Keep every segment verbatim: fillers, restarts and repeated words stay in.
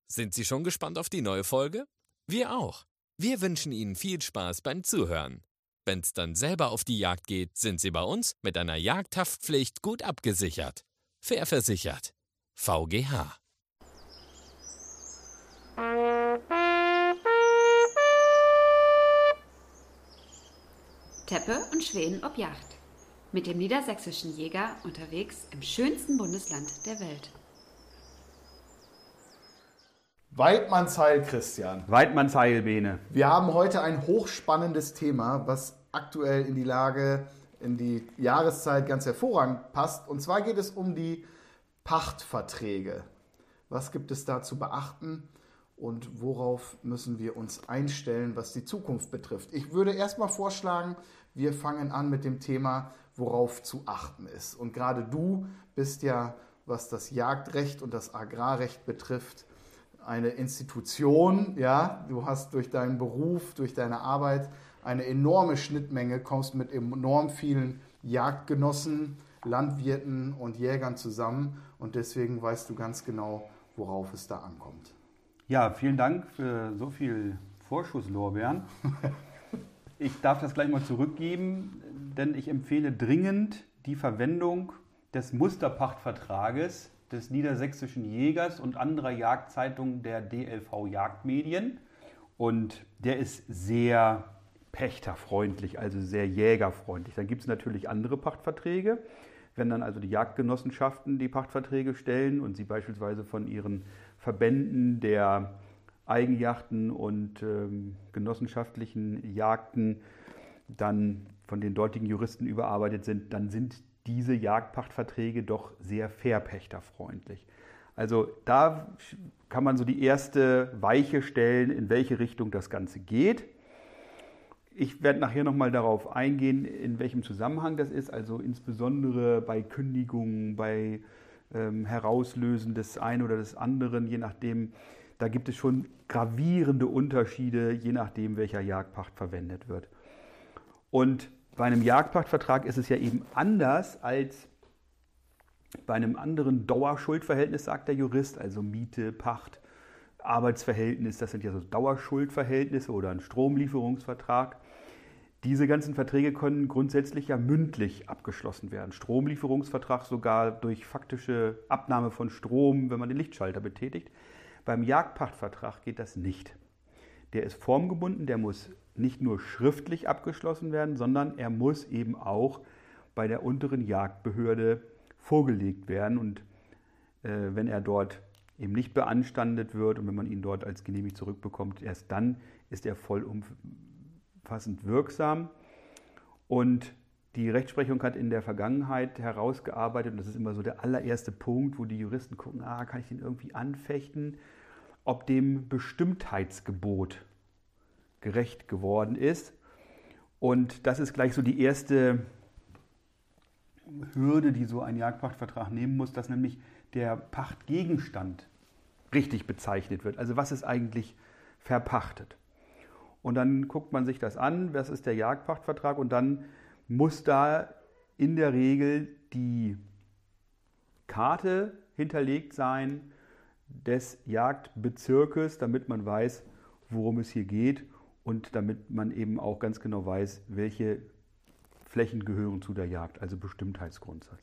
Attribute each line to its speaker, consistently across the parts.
Speaker 1: Sind Sie schon gespannt auf die neue Folge? Wir auch. Wir wünschen Ihnen viel Spaß beim Zuhören. Wenn's dann selber auf die Jagd geht, sind Sie bei uns mit einer Jagdhaftpflicht gut abgesichert. Fair versichert. V G H.
Speaker 2: Teppe und Schweden ob Jagd. Mit dem niedersächsischen Jäger unterwegs im schönsten Bundesland der Welt.
Speaker 3: Weidmannsheil, Christian.
Speaker 4: Weidmannsheil, Bene.
Speaker 3: Wir haben heute ein hochspannendes Thema, was aktuell in die Lage, in die Jahreszeit ganz hervorragend passt. Und zwar geht es um die Pachtverträge. Was gibt es da zu beachten und worauf müssen wir uns einstellen, was die Zukunft betrifft? Ich würde erstmal vorschlagen, wir fangen an mit dem Thema, worauf zu achten ist. Und gerade du bist ja, was das Jagdrecht und das Agrarrecht betrifft, eine Institution, ja, du hast durch deinen Beruf, durch deine Arbeit eine enorme Schnittmenge, kommst mit enorm vielen Jagdgenossen, Landwirten und Jägern zusammen und deswegen weißt du ganz genau, worauf es da ankommt.
Speaker 4: Ja, vielen Dank für so viel Vorschusslorbeeren. Ich darf das gleich mal zurückgeben, denn ich empfehle dringend die Verwendung des Musterpachtvertrages des Niedersächsischen Jägers und anderer Jagdzeitungen der D L V Jagdmedien. Und der ist sehr pächterfreundlich, also sehr jägerfreundlich. Dann gibt es natürlich andere Pachtverträge. Wenn dann also die Jagdgenossenschaften die Pachtverträge stellen und sie beispielsweise von ihren Verbänden der Eigenjachten und ähm, genossenschaftlichen Jagden dann von den dortigen Juristen überarbeitet sind, dann sind diese Jagdpachtverträge doch sehr verpächterfreundlich. Also da kann man so die erste Weiche stellen, in welche Richtung das Ganze geht. Ich werde nachher nochmal darauf eingehen, in welchem Zusammenhang das ist, also insbesondere bei Kündigungen, bei ähm, Herauslösen des einen oder des anderen, je nachdem, da gibt es schon gravierende Unterschiede, je nachdem, welcher Jagdpacht verwendet wird. Und bei einem Jagdpachtvertrag ist es ja eben anders als bei einem anderen Dauerschuldverhältnis, sagt der Jurist, also Miete, Pacht, Arbeitsverhältnis, das sind ja so Dauerschuldverhältnisse oder ein Stromlieferungsvertrag. Diese ganzen Verträge können grundsätzlich ja mündlich abgeschlossen werden. Stromlieferungsvertrag sogar durch faktische Abnahme von Strom, wenn man den Lichtschalter betätigt. Beim Jagdpachtvertrag geht das nicht. Der ist formgebunden, der muss nicht nur schriftlich abgeschlossen werden, sondern er muss eben auch bei der unteren Jagdbehörde vorgelegt werden. Und äh, wenn er dort eben nicht beanstandet wird und wenn man ihn dort als genehmigt zurückbekommt, erst dann ist er vollumfassend wirksam. Und die Rechtsprechung hat in der Vergangenheit herausgearbeitet, und das ist immer so der allererste Punkt, wo die Juristen gucken, ah, kann ich den irgendwie anfechten, ob dem Bestimmtheitsgebot gerecht geworden ist. Und das ist gleich so die erste Hürde, die so ein Jagdpachtvertrag nehmen muss, dass nämlich der Pachtgegenstand richtig bezeichnet wird. Also was ist eigentlich verpachtet? Und dann guckt man sich das an, was ist der Jagdpachtvertrag, und dann muss da in der Regel die Karte hinterlegt sein des Jagdbezirkes, damit man weiß, worum es hier geht und damit man eben auch ganz genau weiß, welche Flächen gehören zu der Jagd, also Bestimmtheitsgrundsatz.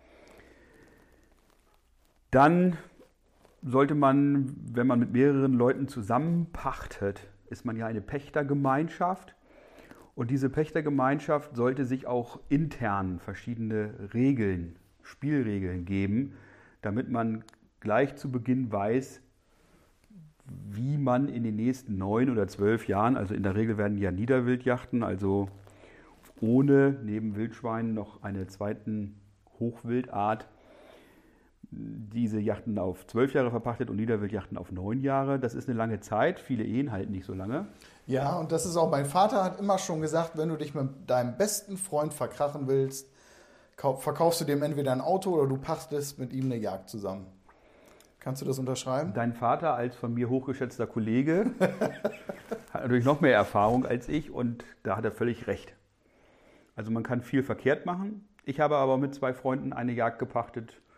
Speaker 4: Dann sollte man, wenn man mit mehreren Leuten zusammenpachtet, ist man ja eine Pächtergemeinschaft, und diese Pächtergemeinschaft sollte sich auch intern verschiedene Regeln, Spielregeln geben, damit man gleich zu Beginn weiß, wie man in den nächsten neun oder zwölf Jahren, also in der Regel werden ja Niederwildjachten, also ohne neben Wildschweinen noch eine zweiten Hochwildart, diese Yachten auf zwölf Jahre verpachtet und Niederwildjachten auf neun Jahre. Das ist eine lange Zeit. Viele Ehen halten nicht so lange.
Speaker 3: Ja, und das ist auch, mein Vater hat immer schon gesagt, wenn du dich mit deinem besten Freund verkrachen willst, verkaufst du dem entweder ein Auto oder du pachtest mit ihm eine Jagd zusammen. Kannst du das unterschreiben?
Speaker 4: Dein Vater als von mir hochgeschätzter Kollege hat natürlich noch mehr Erfahrung als ich, und da hat er völlig recht. Also man kann viel verkehrt machen. Ich habe aber mit zwei Freunden eine Jagd gepachtet,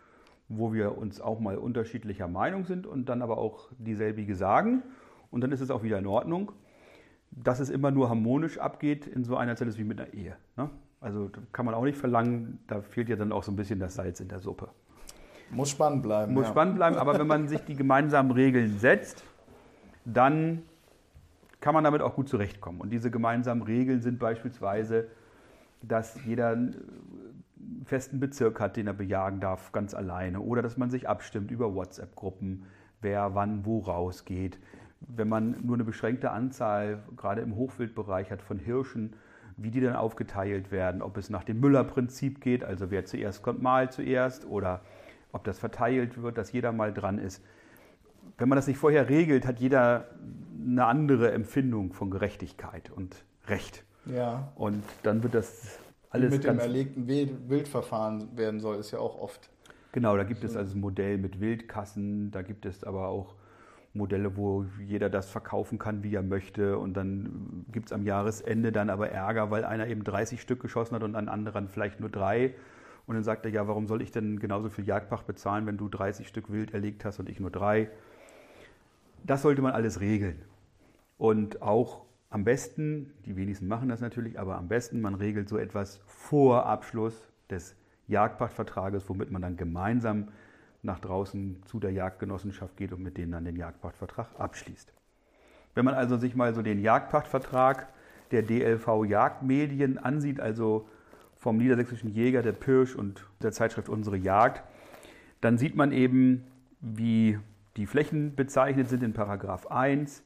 Speaker 4: wo wir uns auch mal unterschiedlicher Meinung sind und dann aber auch dieselbige sagen. Und dann ist es auch wieder in Ordnung. Dass es immer nur harmonisch abgeht in so einer Zeit ist wie mit einer Ehe. Ne? Also da kann man auch nicht verlangen, da fehlt ja dann auch so ein bisschen das Salz in der Suppe.
Speaker 3: Muss spannend bleiben.
Speaker 4: Muss
Speaker 3: ja.
Speaker 4: spannend bleiben, aber wenn man sich die gemeinsamen Regeln setzt, dann kann man damit auch gut zurechtkommen. Und diese gemeinsamen Regeln sind beispielsweise, dass jeder einen festen Bezirk hat, den er bejagen darf, ganz alleine. Oder dass man sich abstimmt über WhatsApp-Gruppen, wer wann wo rausgeht. Wenn man nur eine beschränkte Anzahl, gerade im Hochwildbereich hat, von Hirschen, wie die dann aufgeteilt werden, ob es nach dem Müller-Prinzip geht, also wer zuerst kommt, mal zuerst, oder ob das verteilt wird, dass jeder mal dran ist. Wenn man das nicht vorher regelt, hat jeder eine andere Empfindung von Gerechtigkeit und Recht.
Speaker 3: Ja.
Speaker 4: Und dann wird das alles
Speaker 3: Wie mit
Speaker 4: ganz
Speaker 3: dem erlegten Wildverfahren werden soll, ist ja auch oft.
Speaker 4: Genau, da gibt es also ein Modell mit Wildkassen, da gibt es aber auch Modelle, wo jeder das verkaufen kann, wie er möchte. Und dann gibt es am Jahresende dann aber Ärger, weil einer eben dreißig Stück geschossen hat und ein anderer vielleicht nur drei. Und dann sagt er, ja, warum soll ich denn genauso viel Jagdpacht bezahlen, wenn du dreißig Stück Wild erlegt hast und ich nur drei? Das sollte man alles regeln. Und auch am besten, die wenigsten machen das natürlich, aber am besten, man regelt so etwas vor Abschluss des Jagdpachtvertrages, womit man dann gemeinsam nach draußen zu der Jagdgenossenschaft geht und mit denen dann den Jagdpachtvertrag abschließt. Wenn man also sich mal so den Jagdpachtvertrag der D L V Jagdmedien ansieht, also vom Niedersächsischen Jäger, der Pirsch und der Zeitschrift Unsere Jagd, dann sieht man eben, wie die Flächen bezeichnet sind in Paragraph eins,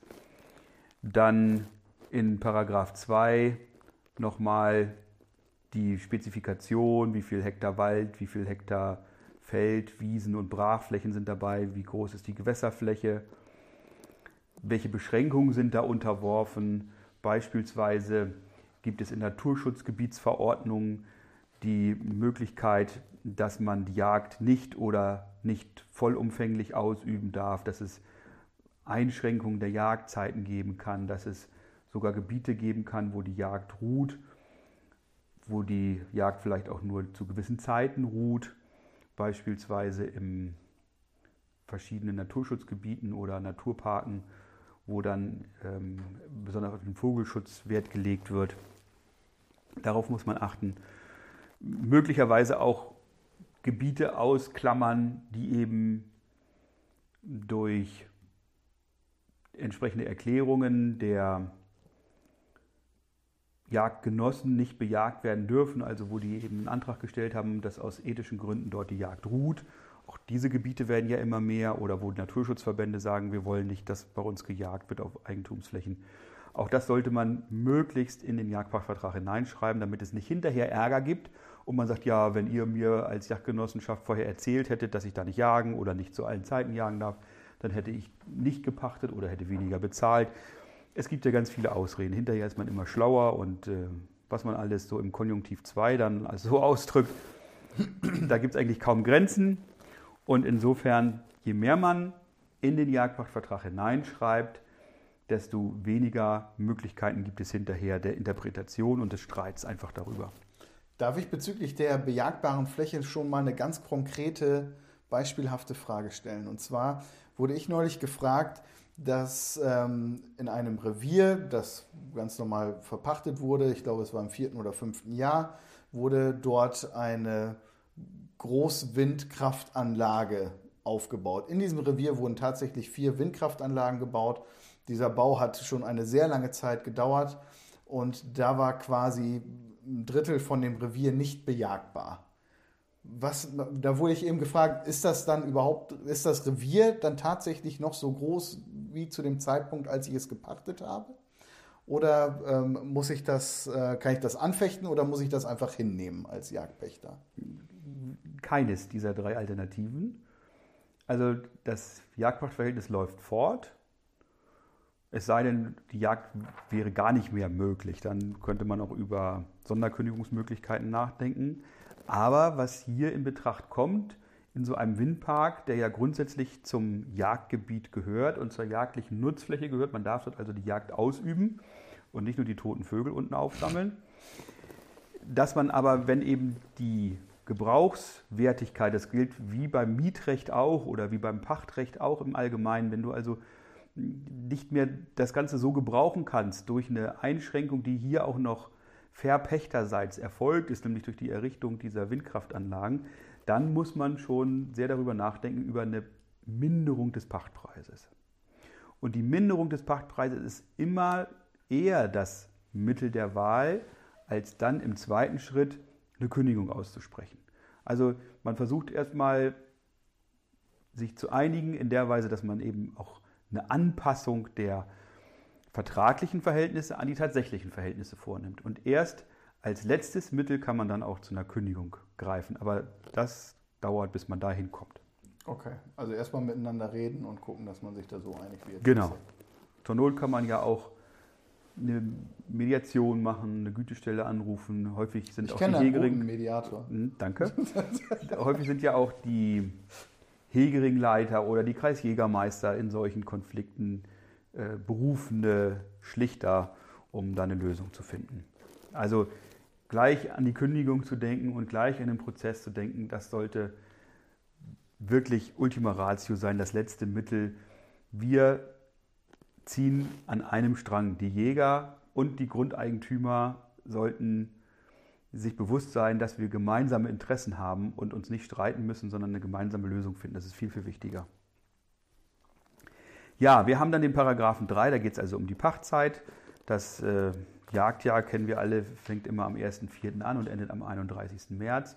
Speaker 4: dann in Paragraph zwei nochmal die Spezifikation, wie viel Hektar Wald, wie viel Hektar Feld, Wiesen und Brachflächen sind dabei, wie groß ist die Gewässerfläche, welche Beschränkungen sind da unterworfen. Beispielsweise gibt es in Naturschutzgebietsverordnungen die Möglichkeit, dass man die Jagd nicht oder nicht vollumfänglich ausüben darf, dass es Einschränkungen der Jagdzeiten geben kann, dass es sogar Gebiete geben kann, wo die Jagd ruht, wo die Jagd vielleicht auch nur zu gewissen Zeiten ruht. Beispielsweise in verschiedenen Naturschutzgebieten oder Naturparken, wo dann ähm, besonders auf den Vogelschutz Wert gelegt wird. Darauf muss man achten. Möglicherweise auch Gebiete ausklammern, die eben durch entsprechende Erklärungen der Jagdgenossen nicht bejagt werden dürfen, also wo die eben einen Antrag gestellt haben, dass aus ethischen Gründen dort die Jagd ruht. Auch diese Gebiete werden ja immer mehr, oder wo Naturschutzverbände sagen, wir wollen nicht, dass bei uns gejagt wird auf Eigentumsflächen. Auch das sollte man möglichst in den Jagdpachtvertrag hineinschreiben, damit es nicht hinterher Ärger gibt und man sagt, ja, wenn ihr mir als Jagdgenossenschaft vorher erzählt hättet, dass ich da nicht jagen oder nicht zu allen Zeiten jagen darf, dann hätte ich nicht gepachtet oder hätte weniger bezahlt. Es gibt ja ganz viele Ausreden. Hinterher ist man immer schlauer und äh, was man alles so im Konjunktiv zwei dann also so ausdrückt, da gibt es eigentlich kaum Grenzen. Und insofern, je mehr man in den Jagdpachtvertrag hineinschreibt, desto weniger Möglichkeiten gibt es hinterher der Interpretation und des Streits einfach darüber.
Speaker 3: Darf ich bezüglich der bejagbaren Fläche schon mal eine ganz konkrete, beispielhafte Frage stellen? Und zwar wurde ich neulich gefragt, dass ähm, in einem Revier, das ganz normal verpachtet wurde, ich glaube es war im vierten oder fünften Jahr, wurde dort eine Großwindkraftanlage aufgebaut. In diesem Revier wurden tatsächlich vier Windkraftanlagen gebaut. Dieser Bau hat schon eine sehr lange Zeit gedauert und da war quasi ein Drittel von dem Revier nicht bejagbar. Was, da wurde ich eben gefragt, ist das dann überhaupt, ist das Revier dann tatsächlich noch so groß wie zu dem Zeitpunkt, als ich es gepachtet habe? Oder ähm, muss ich das, äh, kann ich das anfechten oder muss ich das einfach hinnehmen als Jagdpächter?
Speaker 4: Keines dieser drei Alternativen. Also das Jagdpachtverhältnis läuft fort. Es sei denn, die Jagd wäre gar nicht mehr möglich. Dann könnte man auch über Sonderkündigungsmöglichkeiten nachdenken. Aber was hier in Betracht kommt, in so einem Windpark, der ja grundsätzlich zum Jagdgebiet gehört und zur jagdlichen Nutzfläche gehört, man darf dort also die Jagd ausüben und nicht nur die toten Vögel unten aufsammeln, dass man aber, wenn eben die Gebrauchswertigkeit, das gilt wie beim Mietrecht auch oder wie beim Pachtrecht auch im Allgemeinen, wenn du also nicht mehr das Ganze so gebrauchen kannst durch eine Einschränkung, die hier auch noch verpächterseits erfolgt ist, nämlich durch die Errichtung dieser Windkraftanlagen, dann muss man schon sehr darüber nachdenken, über eine Minderung des Pachtpreises. Und die Minderung des Pachtpreises ist immer eher das Mittel der Wahl, als dann im zweiten Schritt eine Kündigung auszusprechen. Also man versucht erstmal, sich zu einigen in der Weise, dass man eben auch eine Anpassung der vertraglichen Verhältnisse an die tatsächlichen Verhältnisse vornimmt. Und erst als letztes Mittel kann man dann auch zu einer Kündigung greifen. Aber das dauert, bis man dahin kommt.
Speaker 3: Okay, also erstmal miteinander reden und gucken, dass man sich da so einig wird.
Speaker 4: Genau. Zur Not kann man ja auch eine Mediation machen, eine Gütestelle anrufen. Häufig sind
Speaker 3: ich
Speaker 4: auch
Speaker 3: kenne
Speaker 4: die
Speaker 3: einen
Speaker 4: Hegering...
Speaker 3: guten Mediator.
Speaker 4: Hm, danke. Häufig sind ja auch die Hegeringleiter oder die Kreisjägermeister in solchen Konflikten äh, berufene Schlichter, um da eine Lösung zu finden. Also gleich an die Kündigung zu denken und gleich an den Prozess zu denken, das sollte wirklich Ultima Ratio sein, das letzte Mittel. Wir ziehen an einem Strang. Die Jäger und die Grundeigentümer sollten sich bewusst sein, dass wir gemeinsame Interessen haben und uns nicht streiten müssen, sondern eine gemeinsame Lösung finden. Das ist viel, viel wichtiger. Ja, wir haben dann den Paragraphen drei, da geht es also um die Pachtzeit. Das äh, Jagdjahr, kennen wir alle, fängt immer am ersten vierten an und endet am einunddreißigsten März.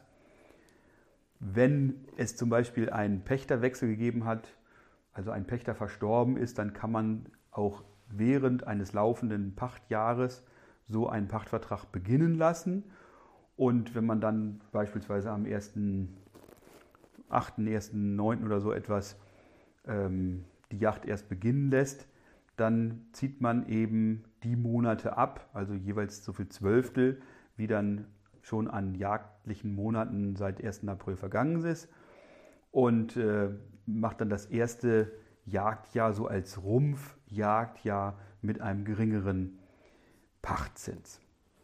Speaker 4: Wenn es zum Beispiel einen Pächterwechsel gegeben hat, also ein Pächter verstorben ist, dann kann man auch während eines laufenden Pachtjahres so einen Pachtvertrag beginnen lassen. Und wenn man dann beispielsweise am ersten achten, ersten neunten oder so etwas ähm, die Jagd erst beginnen lässt, dann zieht man eben die Monate ab, also jeweils so viel Zwölftel, wie dann schon an jagdlichen Monaten seit ersten April vergangen ist und äh, macht dann das erste Jagdjahr so als Rumpfjagdjahr mit einem geringeren Pachtzins.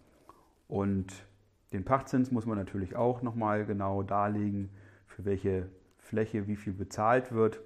Speaker 4: Und den Pachtzins muss man natürlich auch nochmal genau darlegen, für welche Fläche wie viel bezahlt wird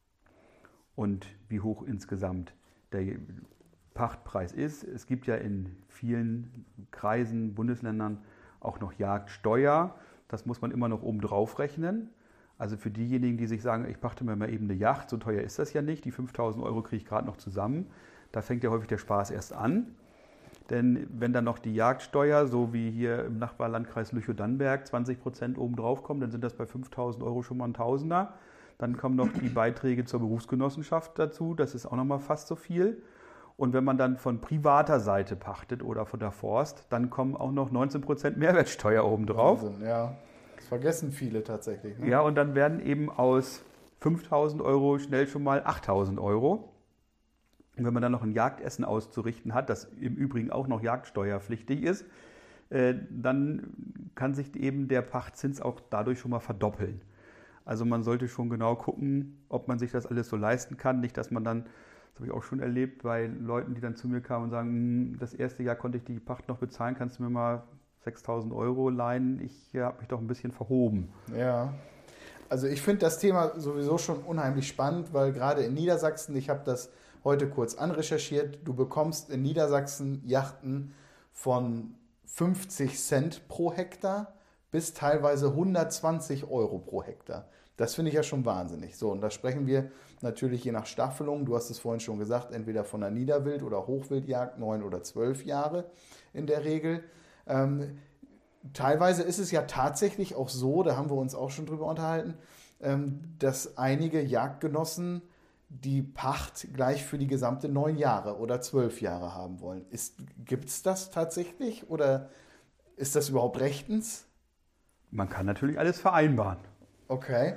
Speaker 4: und wie hoch insgesamt der Pachtpreis ist. Es gibt ja in vielen Kreisen, Bundesländern auch noch Jagdsteuer. Das muss man immer noch oben drauf rechnen. Also für diejenigen, die sich sagen, ich pachte mir mal eben eine Yacht, so teuer ist das ja nicht, die fünftausend Euro kriege ich gerade noch zusammen. Da fängt ja häufig der Spaß erst an. Denn wenn dann noch die Jagdsteuer, so wie hier im Nachbarlandkreis Lüchow-Dannenberg, zwanzig Prozent oben drauf kommen, dann sind das bei fünftausend Euro schon mal ein Tausender. Dann kommen noch die Beiträge zur Berufsgenossenschaft dazu, das ist auch noch mal fast so viel. Und wenn man dann von privater Seite pachtet oder von der Forst, dann kommen auch noch neunzehn Prozent Mehrwertsteuer oben drauf.
Speaker 3: Wahnsinn, ja. Das vergessen viele tatsächlich. Ne?
Speaker 4: Ja, und dann werden eben aus fünftausend Euro schnell schon mal achttausend Euro. Und wenn man dann noch ein Jagdessen auszurichten hat, das im Übrigen auch noch jagdsteuerpflichtig ist, äh, dann kann sich eben der Pachtzins auch dadurch schon mal verdoppeln. Also man sollte schon genau gucken, ob man sich das alles so leisten kann. Nicht, dass man dann, das habe ich auch schon erlebt, bei Leuten, die dann zu mir kamen und sagen, das erste Jahr konnte ich die Pacht noch bezahlen, kannst du mir mal sechstausend Euro leihen? Ich habe mich doch ein bisschen verhoben.
Speaker 3: Ja, also ich finde das Thema sowieso schon unheimlich spannend, weil gerade in Niedersachsen, ich habe das heute kurz anrecherchiert, du bekommst in Niedersachsen Yachten von fünfzig Cent pro Hektar bis teilweise hundertzwanzig Euro pro Hektar. Das finde ich ja schon wahnsinnig. So, und da sprechen wir natürlich je nach Staffelung, du hast es vorhin schon gesagt, entweder von einer Niederwild- oder Hochwildjagd, neun oder zwölf Jahre in der Regel. Ähm, teilweise ist es ja tatsächlich auch so, da haben wir uns auch schon drüber unterhalten, ähm, dass einige Jagdgenossen die Pacht gleich für die gesamte neun Jahre oder zwölf Jahre haben wollen. Gibt es das tatsächlich oder ist das überhaupt rechtens?
Speaker 4: Man kann natürlich alles vereinbaren.
Speaker 3: Okay.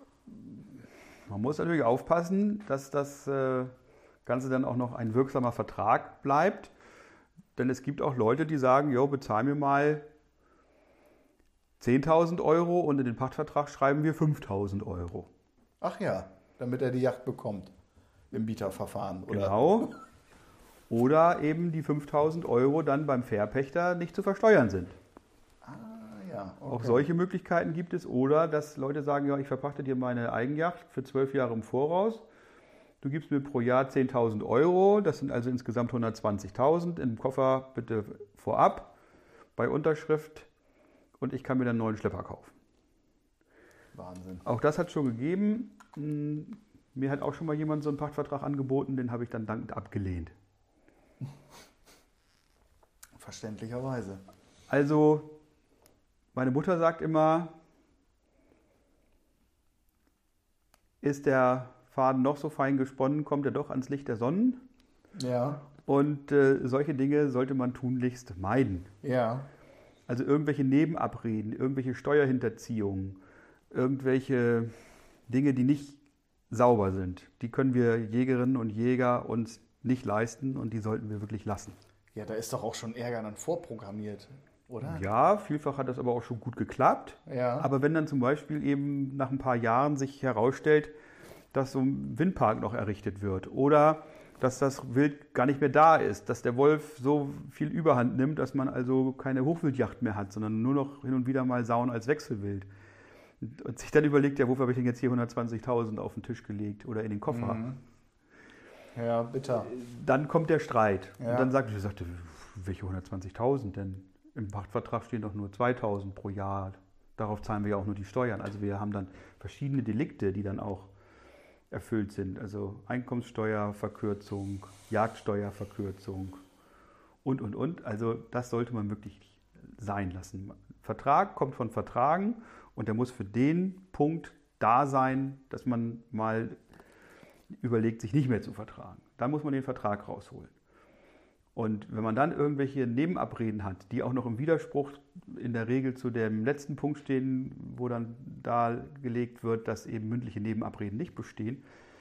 Speaker 4: Man muss natürlich aufpassen, dass das äh, Ganze dann auch noch ein wirksamer Vertrag bleibt. Denn es gibt auch Leute, die sagen, jo, bezahl mir mal zehntausend Euro und in den Pachtvertrag schreiben wir fünftausend Euro.
Speaker 3: Ach ja, damit er die Yacht bekommt im Bieterverfahren. Oder?
Speaker 4: Genau. Oder eben die fünftausend Euro dann beim Verpächter nicht zu versteuern sind.
Speaker 3: Ah ja, Ah, okay.
Speaker 4: Auch solche Möglichkeiten gibt es. Oder dass Leute sagen, ja, ich verpachte dir meine Eigenjacht für zwölf Jahre im Voraus. Du gibst mir pro Jahr zehntausend Euro, das sind also insgesamt hundertzwanzigtausend. Im Koffer bitte vorab bei Unterschrift und ich kann mir dann einen neuen Schlepper kaufen.
Speaker 3: Wahnsinn.
Speaker 4: Auch das hat es schon gegeben. Mir hat auch schon mal jemand so einen Pachtvertrag angeboten, den habe ich dann dankend abgelehnt.
Speaker 3: Verständlicherweise.
Speaker 4: Also, meine Mutter sagt immer, ist der Faden noch so fein gesponnen, kommt er doch ans Licht der Sonnen.
Speaker 3: Ja.
Speaker 4: Und äh, solche Dinge sollte man tunlichst meiden.
Speaker 3: Ja.
Speaker 4: Also irgendwelche Nebenabreden, irgendwelche Steuerhinterziehungen, irgendwelche Dinge, die nicht sauber sind, die können wir Jägerinnen und Jäger uns nicht leisten und die sollten wir wirklich lassen.
Speaker 3: Ja, da ist doch auch schon Ärger dann vorprogrammiert, oder?
Speaker 4: Ja, vielfach hat das aber auch schon gut geklappt.
Speaker 3: Ja.
Speaker 4: Aber wenn dann zum Beispiel eben nach ein paar Jahren sich herausstellt, dass so ein Windpark noch errichtet wird oder dass das Wild gar nicht mehr da ist, dass der Wolf so viel Überhand nimmt, dass man also keine Hochwildjagd mehr hat, sondern nur noch hin und wieder mal Sauen als Wechselwild. Und sich dann überlegt, ja, wofür habe ich denn jetzt hier hundertzwanzigtausend auf den Tisch gelegt oder in den Koffer?
Speaker 3: Mhm. Ja, bitter.
Speaker 4: Dann kommt der Streit.
Speaker 3: Ja.
Speaker 4: Und dann sagt ich, sagte, welche hundertzwanzigtausend denn? Im Pachtvertrag stehen doch nur zweitausend pro Jahr. Darauf zahlen wir ja auch nur die Steuern. Also wir haben dann verschiedene Delikte, die dann auch erfüllt sind. Also Einkommenssteuerverkürzung, Jagdsteuerverkürzung und, und, und. Also das sollte man wirklich sein lassen. Vertrag kommt von Vertragen und der muss für den Punkt da sein, dass man mal überlegt, sich nicht mehr zu vertragen. Dann muss man den Vertrag rausholen. Und wenn man dann irgendwelche Nebenabreden hat, die auch noch im Widerspruch in der Regel zu dem letzten Punkt stehen, wo dann dargelegt wird, dass eben mündliche Nebenabreden nicht bestehen,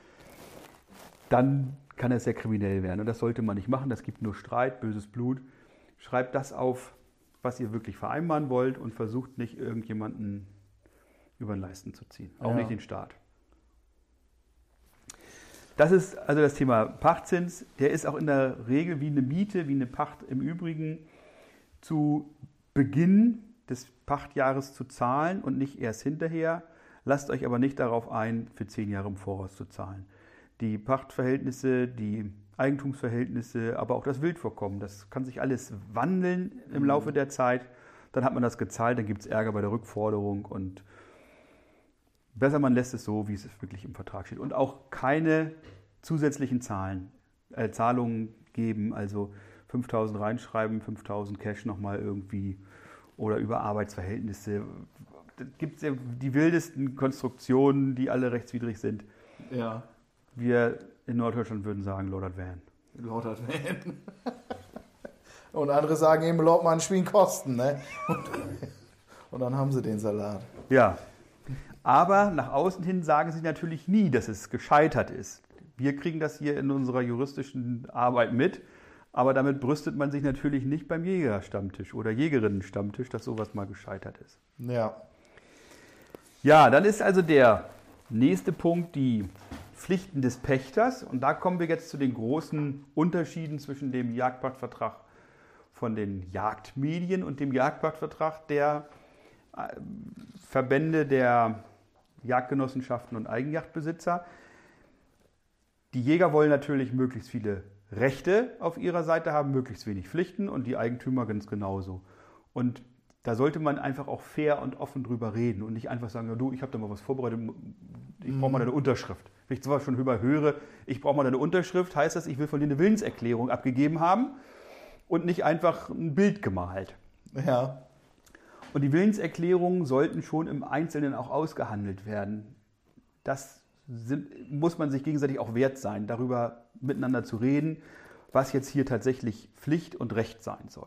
Speaker 4: dann kann es sehr kriminell werden. Und das sollte man nicht machen. Das gibt nur Streit, böses Blut. Schreibt das auf, was ihr wirklich vereinbaren wollt und versucht nicht, irgendjemanden über den Leisten zu ziehen. Auch
Speaker 3: Ja.
Speaker 4: nicht den Staat. Das ist also das Thema Pachtzins. Der ist auch in der Regel wie eine Miete, wie eine Pacht im Übrigen zu Beginn des Pachtjahres zu zahlen und nicht erst hinterher. Lasst euch aber nicht darauf ein, für zehn Jahre im Voraus zu zahlen. Die Pachtverhältnisse, die Eigentumsverhältnisse, aber auch das Wildvorkommen, das kann sich alles wandeln im Laufe der Zeit. Dann hat man das gezahlt, dann gibt es Ärger bei der Rückforderung und besser man lässt es so, wie es wirklich im Vertrag steht. Und auch keine zusätzlichen Zahlen, äh, Zahlungen geben, also fünftausend reinschreiben, fünftausend Cash nochmal irgendwie oder über Arbeitsverhältnisse. Da gibt es ja die wildesten Konstruktionen, die alle rechtswidrig sind.
Speaker 3: Ja.
Speaker 4: Wir in Norddeutschland würden sagen, Lord Van.
Speaker 3: Lautert Van. Und andere sagen eben, Lord man spielen Kosten, ne? Und, und dann haben sie den Salat.
Speaker 4: Ja. Aber nach außen hin sagen sie natürlich nie, dass es gescheitert ist. Wir kriegen das hier in unserer juristischen Arbeit mit, aber damit brüstet man sich natürlich nicht beim Jägerstammtisch oder Jägerinnenstammtisch, dass sowas mal gescheitert ist.
Speaker 3: Ja.
Speaker 4: Ja, dann ist also der nächste Punkt die Pflichten des Pächters. Und da kommen wir jetzt zu den großen Unterschieden zwischen dem Jagdpachtvertrag von den Jagdmedien und dem Jagdpachtvertrag der Verbände der Jagdgenossenschaften und Eigenjagdbesitzer. Die Jäger wollen natürlich möglichst viele Rechte auf ihrer Seite haben, möglichst wenig Pflichten und die Eigentümer ganz genauso. Und da sollte man einfach auch fair und offen drüber reden und nicht einfach sagen, ja, du, ich habe da mal was vorbereitet, ich brauche mal deine Unterschrift. Wenn ich zwar schon überhöre, ich brauche mal deine Unterschrift, heißt das, ich will von dir eine Willenserklärung abgegeben haben und nicht einfach ein Bild gemalt.
Speaker 3: Ja.
Speaker 4: Und die Willenserklärungen sollten schon im Einzelnen auch ausgehandelt werden. Das sind, muss man sich gegenseitig auch wert sein, darüber miteinander zu reden, was jetzt hier tatsächlich Pflicht und Recht sein soll.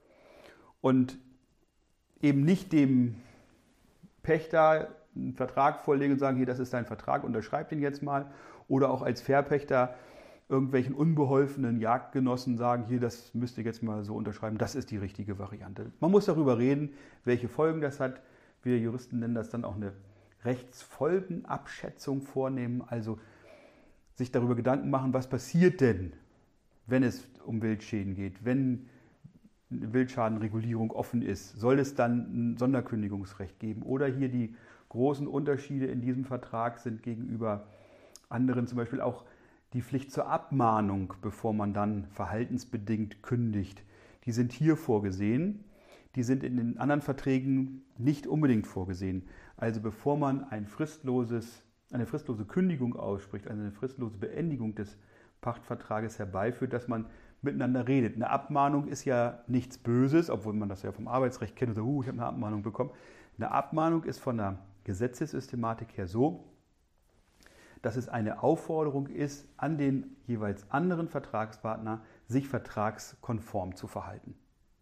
Speaker 4: Und eben nicht dem Pächter einen Vertrag vorlegen und sagen, hier, das ist dein Vertrag, unterschreib den jetzt mal. Oder auch als Verpächter irgendwelchen unbeholfenen Jagdgenossen sagen, hier, das müsst ihr jetzt mal so unterschreiben, das ist die richtige Variante. Man muss darüber reden, welche Folgen das hat. Wir Juristen nennen das dann auch eine Rechtsfolgenabschätzung vornehmen, also sich darüber Gedanken machen, was passiert denn, wenn es um Wildschäden geht, wenn eine Wildschadenregulierung offen ist, soll es dann ein Sonderkündigungsrecht geben. Oder hier die großen Unterschiede in diesem Vertrag sind gegenüber anderen, zum Beispiel auch die Pflicht zur Abmahnung, bevor man dann verhaltensbedingt kündigt. Die sind hier vorgesehen. Die sind in den anderen Verträgen nicht unbedingt vorgesehen. Also bevor man ein fristloses, eine fristlose Kündigung ausspricht, also eine fristlose Beendigung des Pachtvertrages herbeiführt, dass man miteinander redet. Eine Abmahnung ist ja nichts Böses, obwohl man das ja vom Arbeitsrecht kennt und sagt, uh, ich habe eine Abmahnung bekommen. Eine Abmahnung ist von der Gesetzessystematik her so, dass es eine Aufforderung ist, an den jeweils anderen Vertragspartner, sich vertragskonform zu verhalten.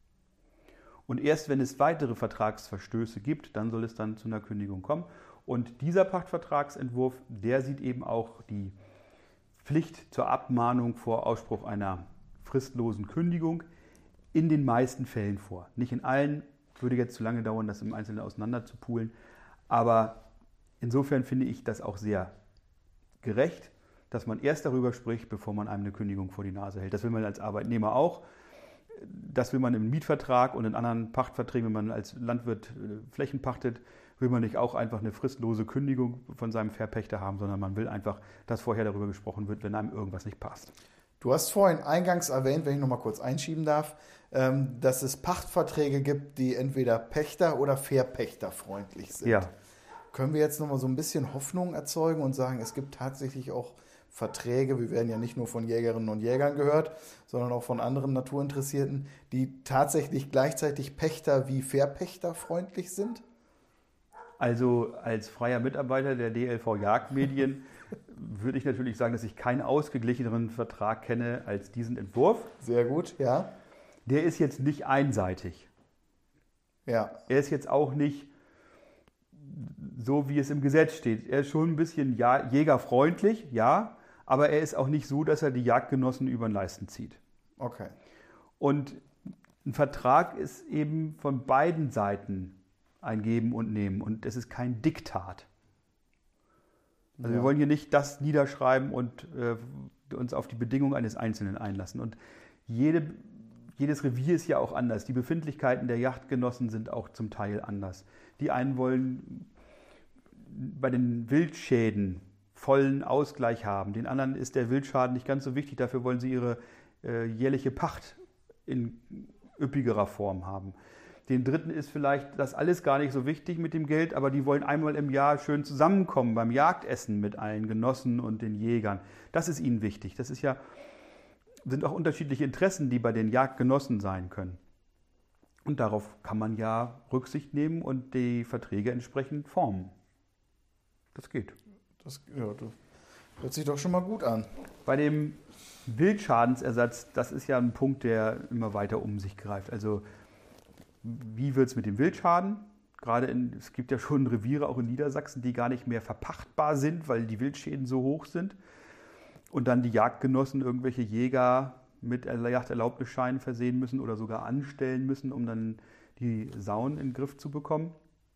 Speaker 4: Und erst wenn es weitere Vertragsverstöße gibt, dann soll es dann zu einer Kündigung kommen. Und dieser Pachtvertragsentwurf, der sieht eben auch die Pflicht zur Abmahnung vor Ausspruch einer fristlosen Kündigung in den meisten Fällen vor. Nicht in allen, würde jetzt zu lange dauern, das im Einzelnen auseinander zu poolen. Aber insofern finde ich das auch sehr gerecht, dass man erst darüber spricht, bevor man einem eine Kündigung vor die Nase hält. Das will man als Arbeitnehmer auch. Das will man im Mietvertrag und in anderen Pachtverträgen, wenn man als Landwirt Flächen pachtet, will man nicht auch einfach eine fristlose Kündigung von seinem Verpächter haben, sondern man will einfach, dass vorher darüber gesprochen wird, wenn einem irgendwas nicht passt.
Speaker 3: Du hast vorhin eingangs erwähnt, wenn ich noch mal kurz einschieben darf, dass es Pachtverträge gibt, die entweder Pächter- oder Verpächterfreundlich sind.
Speaker 4: Ja.
Speaker 3: Können wir jetzt noch mal so ein bisschen Hoffnung erzeugen und sagen, es gibt tatsächlich auch Verträge, wir werden ja nicht nur von Jägerinnen und Jägern gehört, sondern auch von anderen Naturinteressierten, die tatsächlich gleichzeitig Pächter- wie Verpächterfreundlich sind?
Speaker 4: Also als freier Mitarbeiter der D L V Jagdmedien würde ich natürlich sagen, dass ich keinen ausgeglicheneren Vertrag kenne als diesen Entwurf.
Speaker 3: Sehr gut, ja.
Speaker 4: Der ist jetzt nicht einseitig.
Speaker 3: Ja.
Speaker 4: Er ist jetzt auch nicht so, wie es im Gesetz steht. Er ist schon ein bisschen ja, jägerfreundlich, ja, aber er ist auch nicht so, dass er die Jagdgenossen über den Leisten zieht.
Speaker 3: Okay.
Speaker 4: Und ein Vertrag ist eben von beiden Seiten ein Geben und Nehmen und es ist kein Diktat. Also
Speaker 3: Ja.
Speaker 4: wir wollen hier nicht das niederschreiben und äh, uns auf die Bedingungen eines Einzelnen einlassen. Und jede, jedes Revier ist ja auch anders. Die Befindlichkeiten der Jagdgenossen sind auch zum Teil anders. Die einen wollen bei den Wildschäden vollen Ausgleich haben. Den anderen ist der Wildschaden nicht ganz so wichtig. Dafür wollen sie ihre äh, jährliche Pacht in üppigerer Form haben. Den Dritten ist vielleicht das alles gar nicht so wichtig mit dem Geld, aber die wollen einmal im Jahr schön zusammenkommen beim Jagdessen mit allen Genossen und den Jägern. Das ist ihnen wichtig. Das ist ja, sind auch unterschiedliche Interessen, die bei den Jagdgenossen sein können. Und darauf kann man ja Rücksicht nehmen und die Verträge entsprechend formen. Das geht.
Speaker 3: Das, ja, das hört sich doch schon mal gut an.
Speaker 4: Bei dem Wildschadensersatz, das ist ja ein Punkt, der immer weiter um sich greift. Also wie wird es mit dem Wildschaden? Gerade in, es gibt ja schon Reviere auch in Niedersachsen, die gar nicht mehr verpachtbar sind, weil die Wildschäden so hoch sind. Und dann die Jagdgenossen irgendwelche Jäger mit Jagderlaubnisscheinen versehen müssen oder sogar anstellen müssen, um dann die Sauen in den Griff zu bekommen.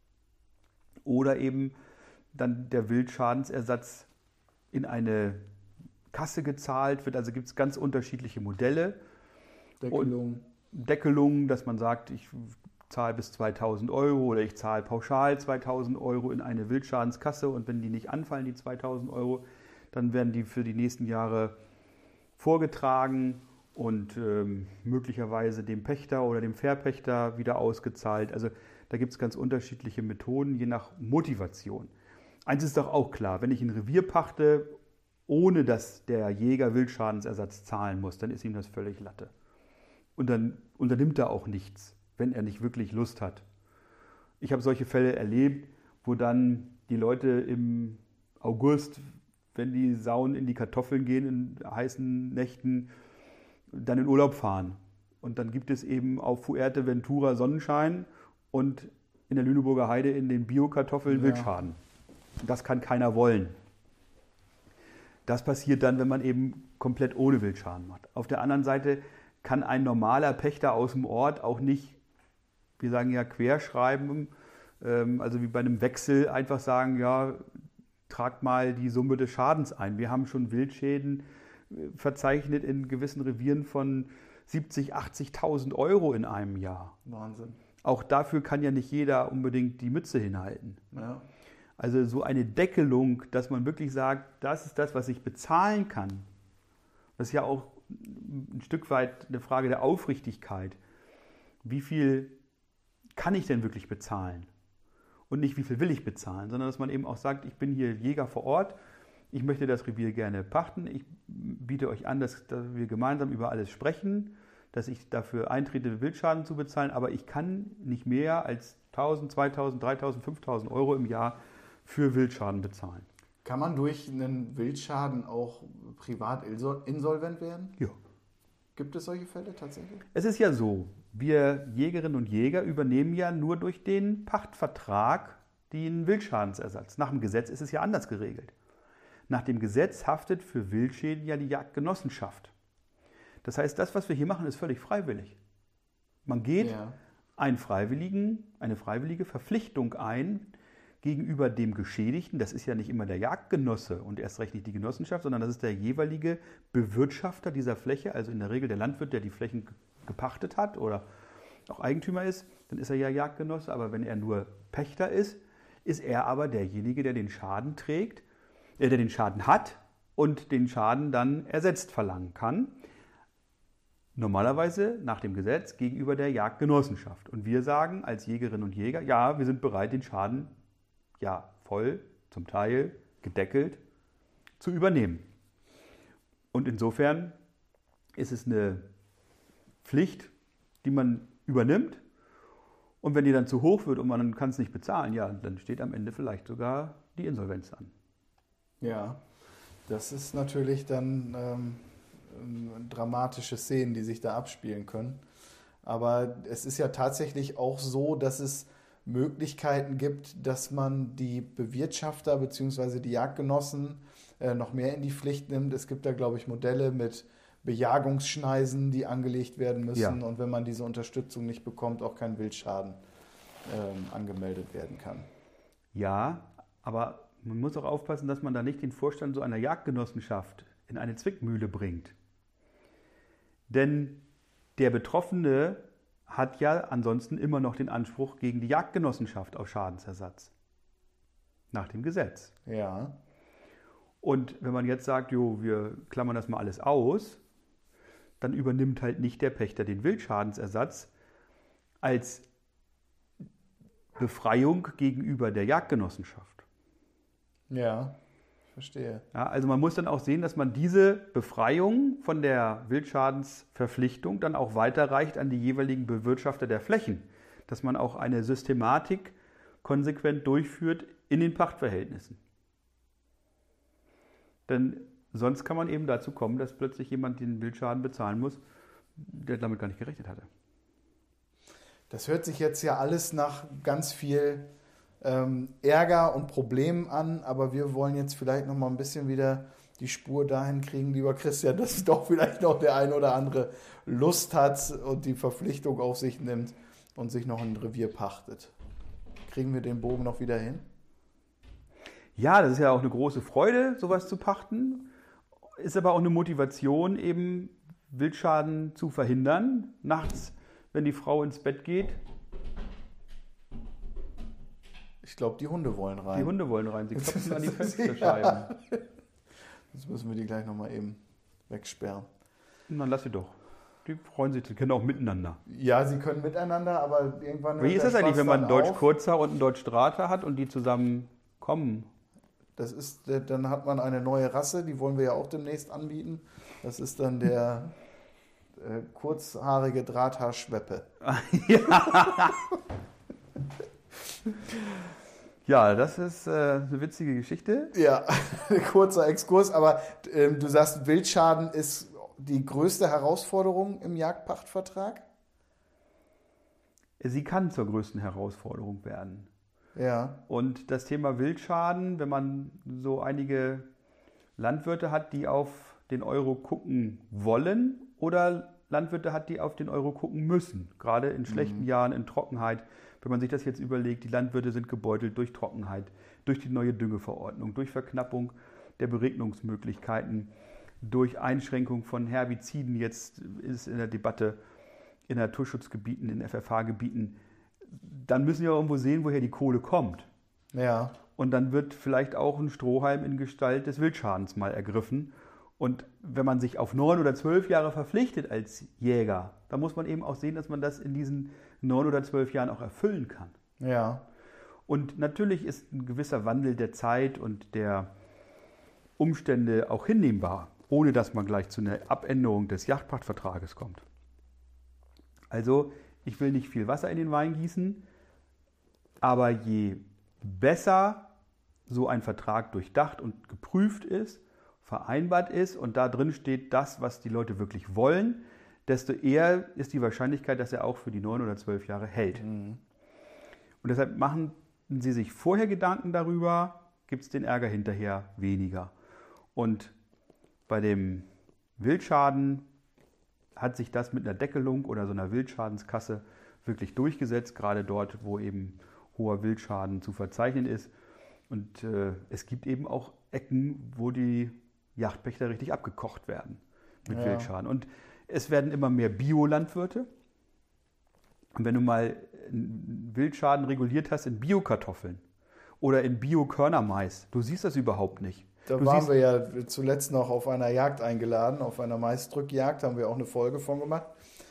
Speaker 4: Oder eben dann der Wildschadensersatz in eine Kasse gezahlt wird. Also gibt es ganz unterschiedliche Modelle.
Speaker 3: Deckelung.
Speaker 4: Deckelung, dass man sagt, ich zahle bis zweitausend Euro oder ich zahle pauschal zweitausend Euro in eine Wildschadenskasse und wenn die nicht anfallen, die zweitausend Euro, dann werden die für die nächsten Jahre vorgetragen und ähm, möglicherweise dem Pächter oder dem Verpächter wieder ausgezahlt. Also da gibt es ganz unterschiedliche Methoden, je nach Motivation. Eins ist doch auch klar, wenn ich ein Revier pachte, ohne dass der Jäger Wildschadensersatz zahlen muss, dann ist ihm das völlig Latte. Und dann unternimmt er auch nichts, wenn er nicht wirklich Lust hat. Ich habe solche Fälle erlebt, wo dann die Leute im August, wenn die Sauen in die Kartoffeln gehen, in heißen Nächten, dann in Urlaub fahren. Und dann gibt es eben auf Fuerteventura Sonnenschein und in der Lüneburger Heide in den Bio-Kartoffeln
Speaker 3: Ja.
Speaker 4: Wildschaden. Das kann keiner wollen. Das passiert dann, wenn man eben komplett ohne Wildschaden macht. Auf der anderen Seite kann ein normaler Pächter aus dem Ort auch nicht, wir sagen ja querschreiben, ähm, also wie bei einem Wechsel einfach sagen, ja, tragt mal die Summe des Schadens ein. Wir haben schon Wildschäden äh, verzeichnet in gewissen Revieren von siebzigtausend, achtzigtausend Euro in einem Jahr.
Speaker 3: Wahnsinn.
Speaker 4: Auch dafür kann ja nicht jeder unbedingt die Mütze hinhalten.
Speaker 3: Ja.
Speaker 4: Also so eine Deckelung, dass man wirklich sagt, das ist das, was ich bezahlen kann. Das ist ja auch ein Stück weit eine Frage der Aufrichtigkeit. Wie viel kann ich denn wirklich bezahlen? Und nicht, wie viel will ich bezahlen, sondern dass man eben auch sagt, ich bin hier Jäger vor Ort, ich möchte das Revier gerne pachten, ich biete euch an, dass, dass wir gemeinsam über alles sprechen, dass ich dafür eintrete, Wildschaden zu bezahlen, aber ich kann nicht mehr als tausend, zweitausend, dreitausend, fünftausend Euro im Jahr für Wildschaden bezahlen.
Speaker 3: Kann man durch einen Wildschaden auch privat insolvent werden?
Speaker 4: Ja.
Speaker 3: Gibt es solche Fälle tatsächlich?
Speaker 4: Es ist ja so, wir Jägerinnen und Jäger übernehmen ja nur durch den Pachtvertrag den Wildschadensersatz. Nach dem Gesetz ist es ja anders geregelt. Nach dem Gesetz haftet für Wildschäden ja die Jagdgenossenschaft. Das heißt, das, was wir hier machen, ist völlig freiwillig. Man geht
Speaker 3: Ja.
Speaker 4: einen freiwilligen, eine freiwillige Verpflichtung ein gegenüber dem Geschädigten. Das ist ja nicht immer der Jagdgenosse und erst recht nicht die Genossenschaft, sondern das ist der jeweilige Bewirtschafter dieser Fläche, also in der Regel der Landwirt, der die Flächen gepachtet hat oder auch Eigentümer ist, dann ist er ja Jagdgenosse, aber wenn er nur Pächter ist, ist er aber derjenige, der den Schaden trägt, äh, der den Schaden hat und den Schaden dann ersetzt verlangen kann. Normalerweise nach dem Gesetz gegenüber der Jagdgenossenschaft. Und wir sagen als Jägerinnen und Jäger, ja, wir sind bereit, den Schaden ja voll, zum Teil gedeckelt zu übernehmen. Und insofern ist es eine Pflicht, die man übernimmt. Und wenn die dann zu hoch wird und man kann es nicht bezahlen, ja, dann steht am Ende vielleicht sogar die Insolvenz an.
Speaker 3: Ja, das ist natürlich dann ähm, dramatische Szenen, die sich da abspielen können. Aber es ist ja tatsächlich auch so, dass es Möglichkeiten gibt, dass man die Bewirtschafter bzw. die Jagdgenossen äh, noch mehr in die Pflicht nimmt. Es gibt da, glaube ich, Modelle mit Bejagungsschneisen, die angelegt werden müssen.
Speaker 4: Ja.
Speaker 3: Und wenn man diese Unterstützung nicht bekommt, auch kein Wildschaden ähm, angemeldet werden kann.
Speaker 4: Ja, aber man muss auch aufpassen, dass man da nicht den Vorstand so einer Jagdgenossenschaft in eine Zwickmühle bringt. Denn der Betroffene hat ja ansonsten immer noch den Anspruch gegen die Jagdgenossenschaft auf Schadensersatz. Nach dem Gesetz.
Speaker 3: Ja.
Speaker 4: Und wenn man jetzt sagt, jo, wir klammern das mal alles aus, dann übernimmt halt nicht der Pächter den Wildschadensersatz als Befreiung gegenüber der Jagdgenossenschaft.
Speaker 3: Ja, ich verstehe.
Speaker 4: Ja, also man muss dann auch sehen, dass man diese Befreiung von der Wildschadensverpflichtung dann auch weiterreicht an die jeweiligen Bewirtschafter der Flächen. Dass man auch eine Systematik konsequent durchführt in den Pachtverhältnissen. Denn sonst kann man eben dazu kommen, dass plötzlich jemand den Wildschaden bezahlen muss, der damit gar nicht gerechnet hatte.
Speaker 3: Das hört sich jetzt ja alles nach ganz viel ähm, Ärger und Problemen an, aber wir wollen jetzt vielleicht noch mal ein bisschen wieder die Spur dahin kriegen, lieber Christian, dass doch vielleicht noch der ein oder andere Lust hat und die Verpflichtung auf sich nimmt und sich noch ein Revier pachtet. Kriegen wir den Bogen noch wieder hin?
Speaker 4: Ja, das ist ja auch eine große Freude, sowas zu pachten. Ist aber auch eine Motivation, eben Wildschaden zu verhindern. Nachts, wenn die Frau ins Bett geht.
Speaker 3: Ich glaube, die Hunde wollen rein.
Speaker 4: Die Hunde wollen rein, sie klopfen an die Fensterscheiben.
Speaker 3: Ja. Jetzt müssen wir die gleich nochmal eben wegsperren.
Speaker 4: Und dann lass sie doch. Die freuen sich, die können auch miteinander.
Speaker 3: Ja, sie können miteinander, aber irgendwann...
Speaker 4: Wie ist das eigentlich, wenn man einen
Speaker 3: Deutsch
Speaker 4: Deutsch-Kurzer und einen Deutsch-Drahthaar hat und die zusammen kommen?
Speaker 3: Das ist, dann hat man eine neue Rasse, die wollen wir ja auch demnächst anbieten. Das ist dann der äh, kurzhaarige Drahthaarschweppe.
Speaker 4: Ja. Ja, das ist äh, eine witzige Geschichte.
Speaker 3: Ja, kurzer Exkurs, aber äh, du sagst, Wildschaden ist die größte Herausforderung im Jagdpachtvertrag?
Speaker 4: Sie kann zur größten Herausforderung werden.
Speaker 3: Ja.
Speaker 4: Und das Thema Wildschaden, wenn man so einige Landwirte hat, die auf den Euro gucken wollen oder Landwirte hat, die auf den Euro gucken müssen, gerade in schlechten mhm. Jahren, in Trockenheit. Wenn man sich das jetzt überlegt, die Landwirte sind gebeutelt durch Trockenheit, durch die neue Düngeverordnung, durch Verknappung der Beregnungsmöglichkeiten, durch Einschränkung von Herbiziden, jetzt ist in der Debatte in Naturschutzgebieten, in F F H-Gebieten, dann müssen wir irgendwo sehen, woher die Kohle kommt.
Speaker 3: Ja.
Speaker 4: Und dann wird vielleicht auch ein Strohhalm in Gestalt des Wildschadens mal ergriffen. Und wenn man sich auf neun oder zwölf Jahre verpflichtet als Jäger, dann muss man eben auch sehen, dass man das in diesen neun oder zwölf Jahren auch erfüllen kann.
Speaker 3: Ja.
Speaker 4: Und natürlich ist ein gewisser Wandel der Zeit und der Umstände auch hinnehmbar, ohne dass man gleich zu einer Abänderung des Jagdpachtvertrages kommt. Also, ich will nicht viel Wasser in den Wein gießen, aber je besser so ein Vertrag durchdacht und geprüft ist, vereinbart ist und da drin steht das, was die Leute wirklich wollen, desto eher ist die Wahrscheinlichkeit, dass er auch für die neun oder zwölf Jahre hält. Mhm. Und deshalb machen Sie sich vorher Gedanken darüber, gibt es den Ärger hinterher weniger. Und bei dem Wildschaden hat sich das mit einer Deckelung oder so einer Wildschadenskasse wirklich durchgesetzt, gerade dort, wo eben hoher Wildschaden zu verzeichnen ist. Und äh, es gibt eben auch Ecken, wo die Jagdpächter richtig abgekocht werden mit ja. Wildschaden. Und es werden immer mehr Biolandwirte. Und wenn du mal Wildschaden reguliert hast in Biokartoffeln oder in Bio-Körnermais, du siehst das überhaupt nicht.
Speaker 3: Da
Speaker 4: du
Speaker 3: waren wir ja zuletzt noch auf einer Jagd eingeladen, auf einer Maisdrückjagd, haben wir auch eine Folge von gemacht.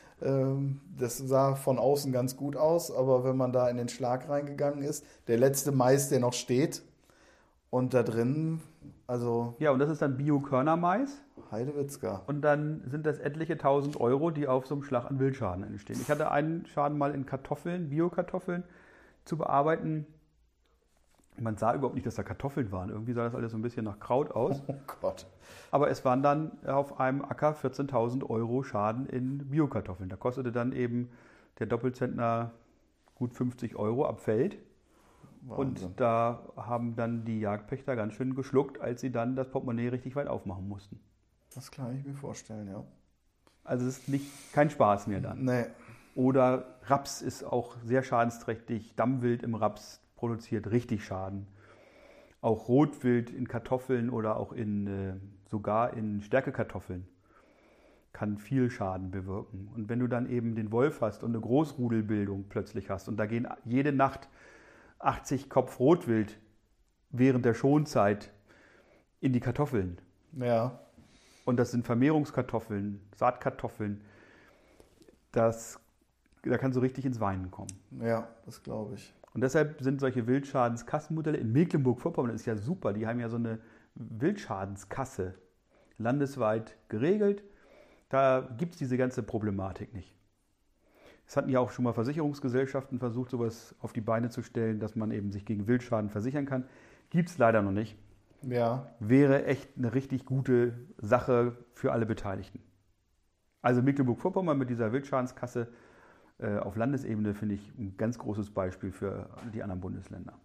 Speaker 3: Das sah von außen ganz gut aus, aber wenn man da in den Schlag reingegangen ist, der letzte Mais, der noch steht, und da drin, also...
Speaker 4: Ja, und das ist dann Bio-Körnermais.
Speaker 3: Heidewitzka.
Speaker 4: Und dann sind das etliche tausend Euro, die auf so einem Schlag an Wildschaden entstehen. Ich hatte einen Schaden mal in Kartoffeln, Bio-Kartoffeln zu bearbeiten. Man sah überhaupt nicht, dass da Kartoffeln waren. Irgendwie sah das alles so ein bisschen nach Kraut aus.
Speaker 3: Oh Gott.
Speaker 4: Aber es waren dann auf einem Acker vierzehntausend Euro Schaden in Biokartoffeln. Da kostete dann eben der Doppelzentner gut fünfzig Euro ab Feld. Wahnsinn. Und da haben dann die Jagdpächter ganz schön geschluckt, als sie dann das Portemonnaie richtig weit aufmachen mussten.
Speaker 3: Das kann ich mir vorstellen, ja.
Speaker 4: Also es ist nicht, kein Spaß mehr dann.
Speaker 3: Nee.
Speaker 4: Oder Raps ist auch sehr schadensträchtig. Dammwild im Raps produziert richtig Schaden. Auch Rotwild in Kartoffeln oder auch in, äh, sogar in Stärkekartoffeln kann viel Schaden bewirken. Und wenn du dann eben den Wolf hast und eine Großrudelbildung plötzlich hast und da gehen jede Nacht achtzig Kopf Rotwild während der Schonzeit in die Kartoffeln.
Speaker 3: Ja.
Speaker 4: Und das sind Vermehrungskartoffeln, Saatkartoffeln. Das, da kann so richtig ins Weinen kommen.
Speaker 3: Ja, das glaube ich.
Speaker 4: Und deshalb sind solche Wildschadenskassenmodelle in Mecklenburg-Vorpommern, das ist ja super, die haben ja so eine Wildschadenskasse landesweit geregelt. Da gibt es diese ganze Problematik nicht. Es hatten ja auch schon mal Versicherungsgesellschaften versucht, sowas auf die Beine zu stellen, dass man eben sich gegen Wildschaden versichern kann. Gibt es leider noch nicht.
Speaker 3: Ja.
Speaker 4: Wäre echt eine richtig gute Sache für alle Beteiligten. Also Mecklenburg-Vorpommern mit dieser Wildschadenskasse äh, auf Landesebene finde ich ein ganz großes Beispiel für die anderen Bundesländer.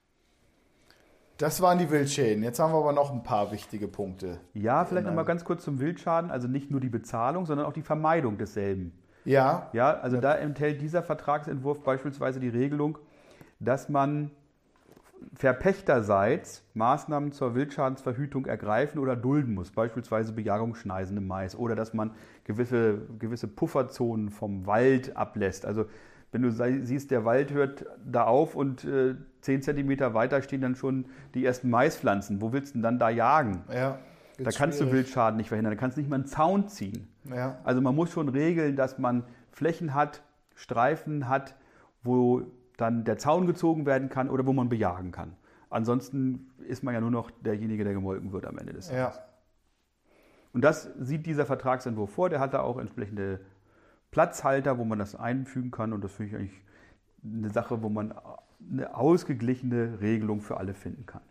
Speaker 3: Das waren die Wildschäden. Jetzt haben wir aber noch ein paar wichtige Punkte.
Speaker 4: Ja, vielleicht noch mal ganz kurz zum Wildschaden. Also nicht nur die Bezahlung, sondern auch die Vermeidung desselben.
Speaker 3: Ja.
Speaker 4: Ja, also da enthält dieser Vertragsentwurf beispielsweise die Regelung, dass man verpächterseits Maßnahmen zur Wildschadensverhütung ergreifen oder dulden muss, beispielsweise Bejagungsschneisen im Mais oder dass man gewisse, gewisse Pufferzonen vom Wald ablässt. Also wenn du siehst, der Wald hört da auf und äh, zehn Zentimeter weiter stehen dann schon die ersten Maispflanzen. Wo willst du denn dann da jagen?
Speaker 3: Ja,
Speaker 4: da kannst schwierig. Du Wildschaden nicht verhindern, da kannst du nicht mal einen Zaun ziehen.
Speaker 3: Ja.
Speaker 4: Also man muss schon regeln, dass man Flächen hat, Streifen hat, wo dann der Zaun gezogen werden kann oder wo man bejagen kann. Ansonsten ist man ja nur noch derjenige, der gemolken wird am Ende des Tages.
Speaker 3: Ja.
Speaker 4: Und das sieht dieser Vertragsentwurf vor. Der hat da auch entsprechende Platzhalter, wo man das einfügen kann. Und das finde ich eigentlich eine Sache, wo man eine ausgeglichene Regelung für alle finden kann.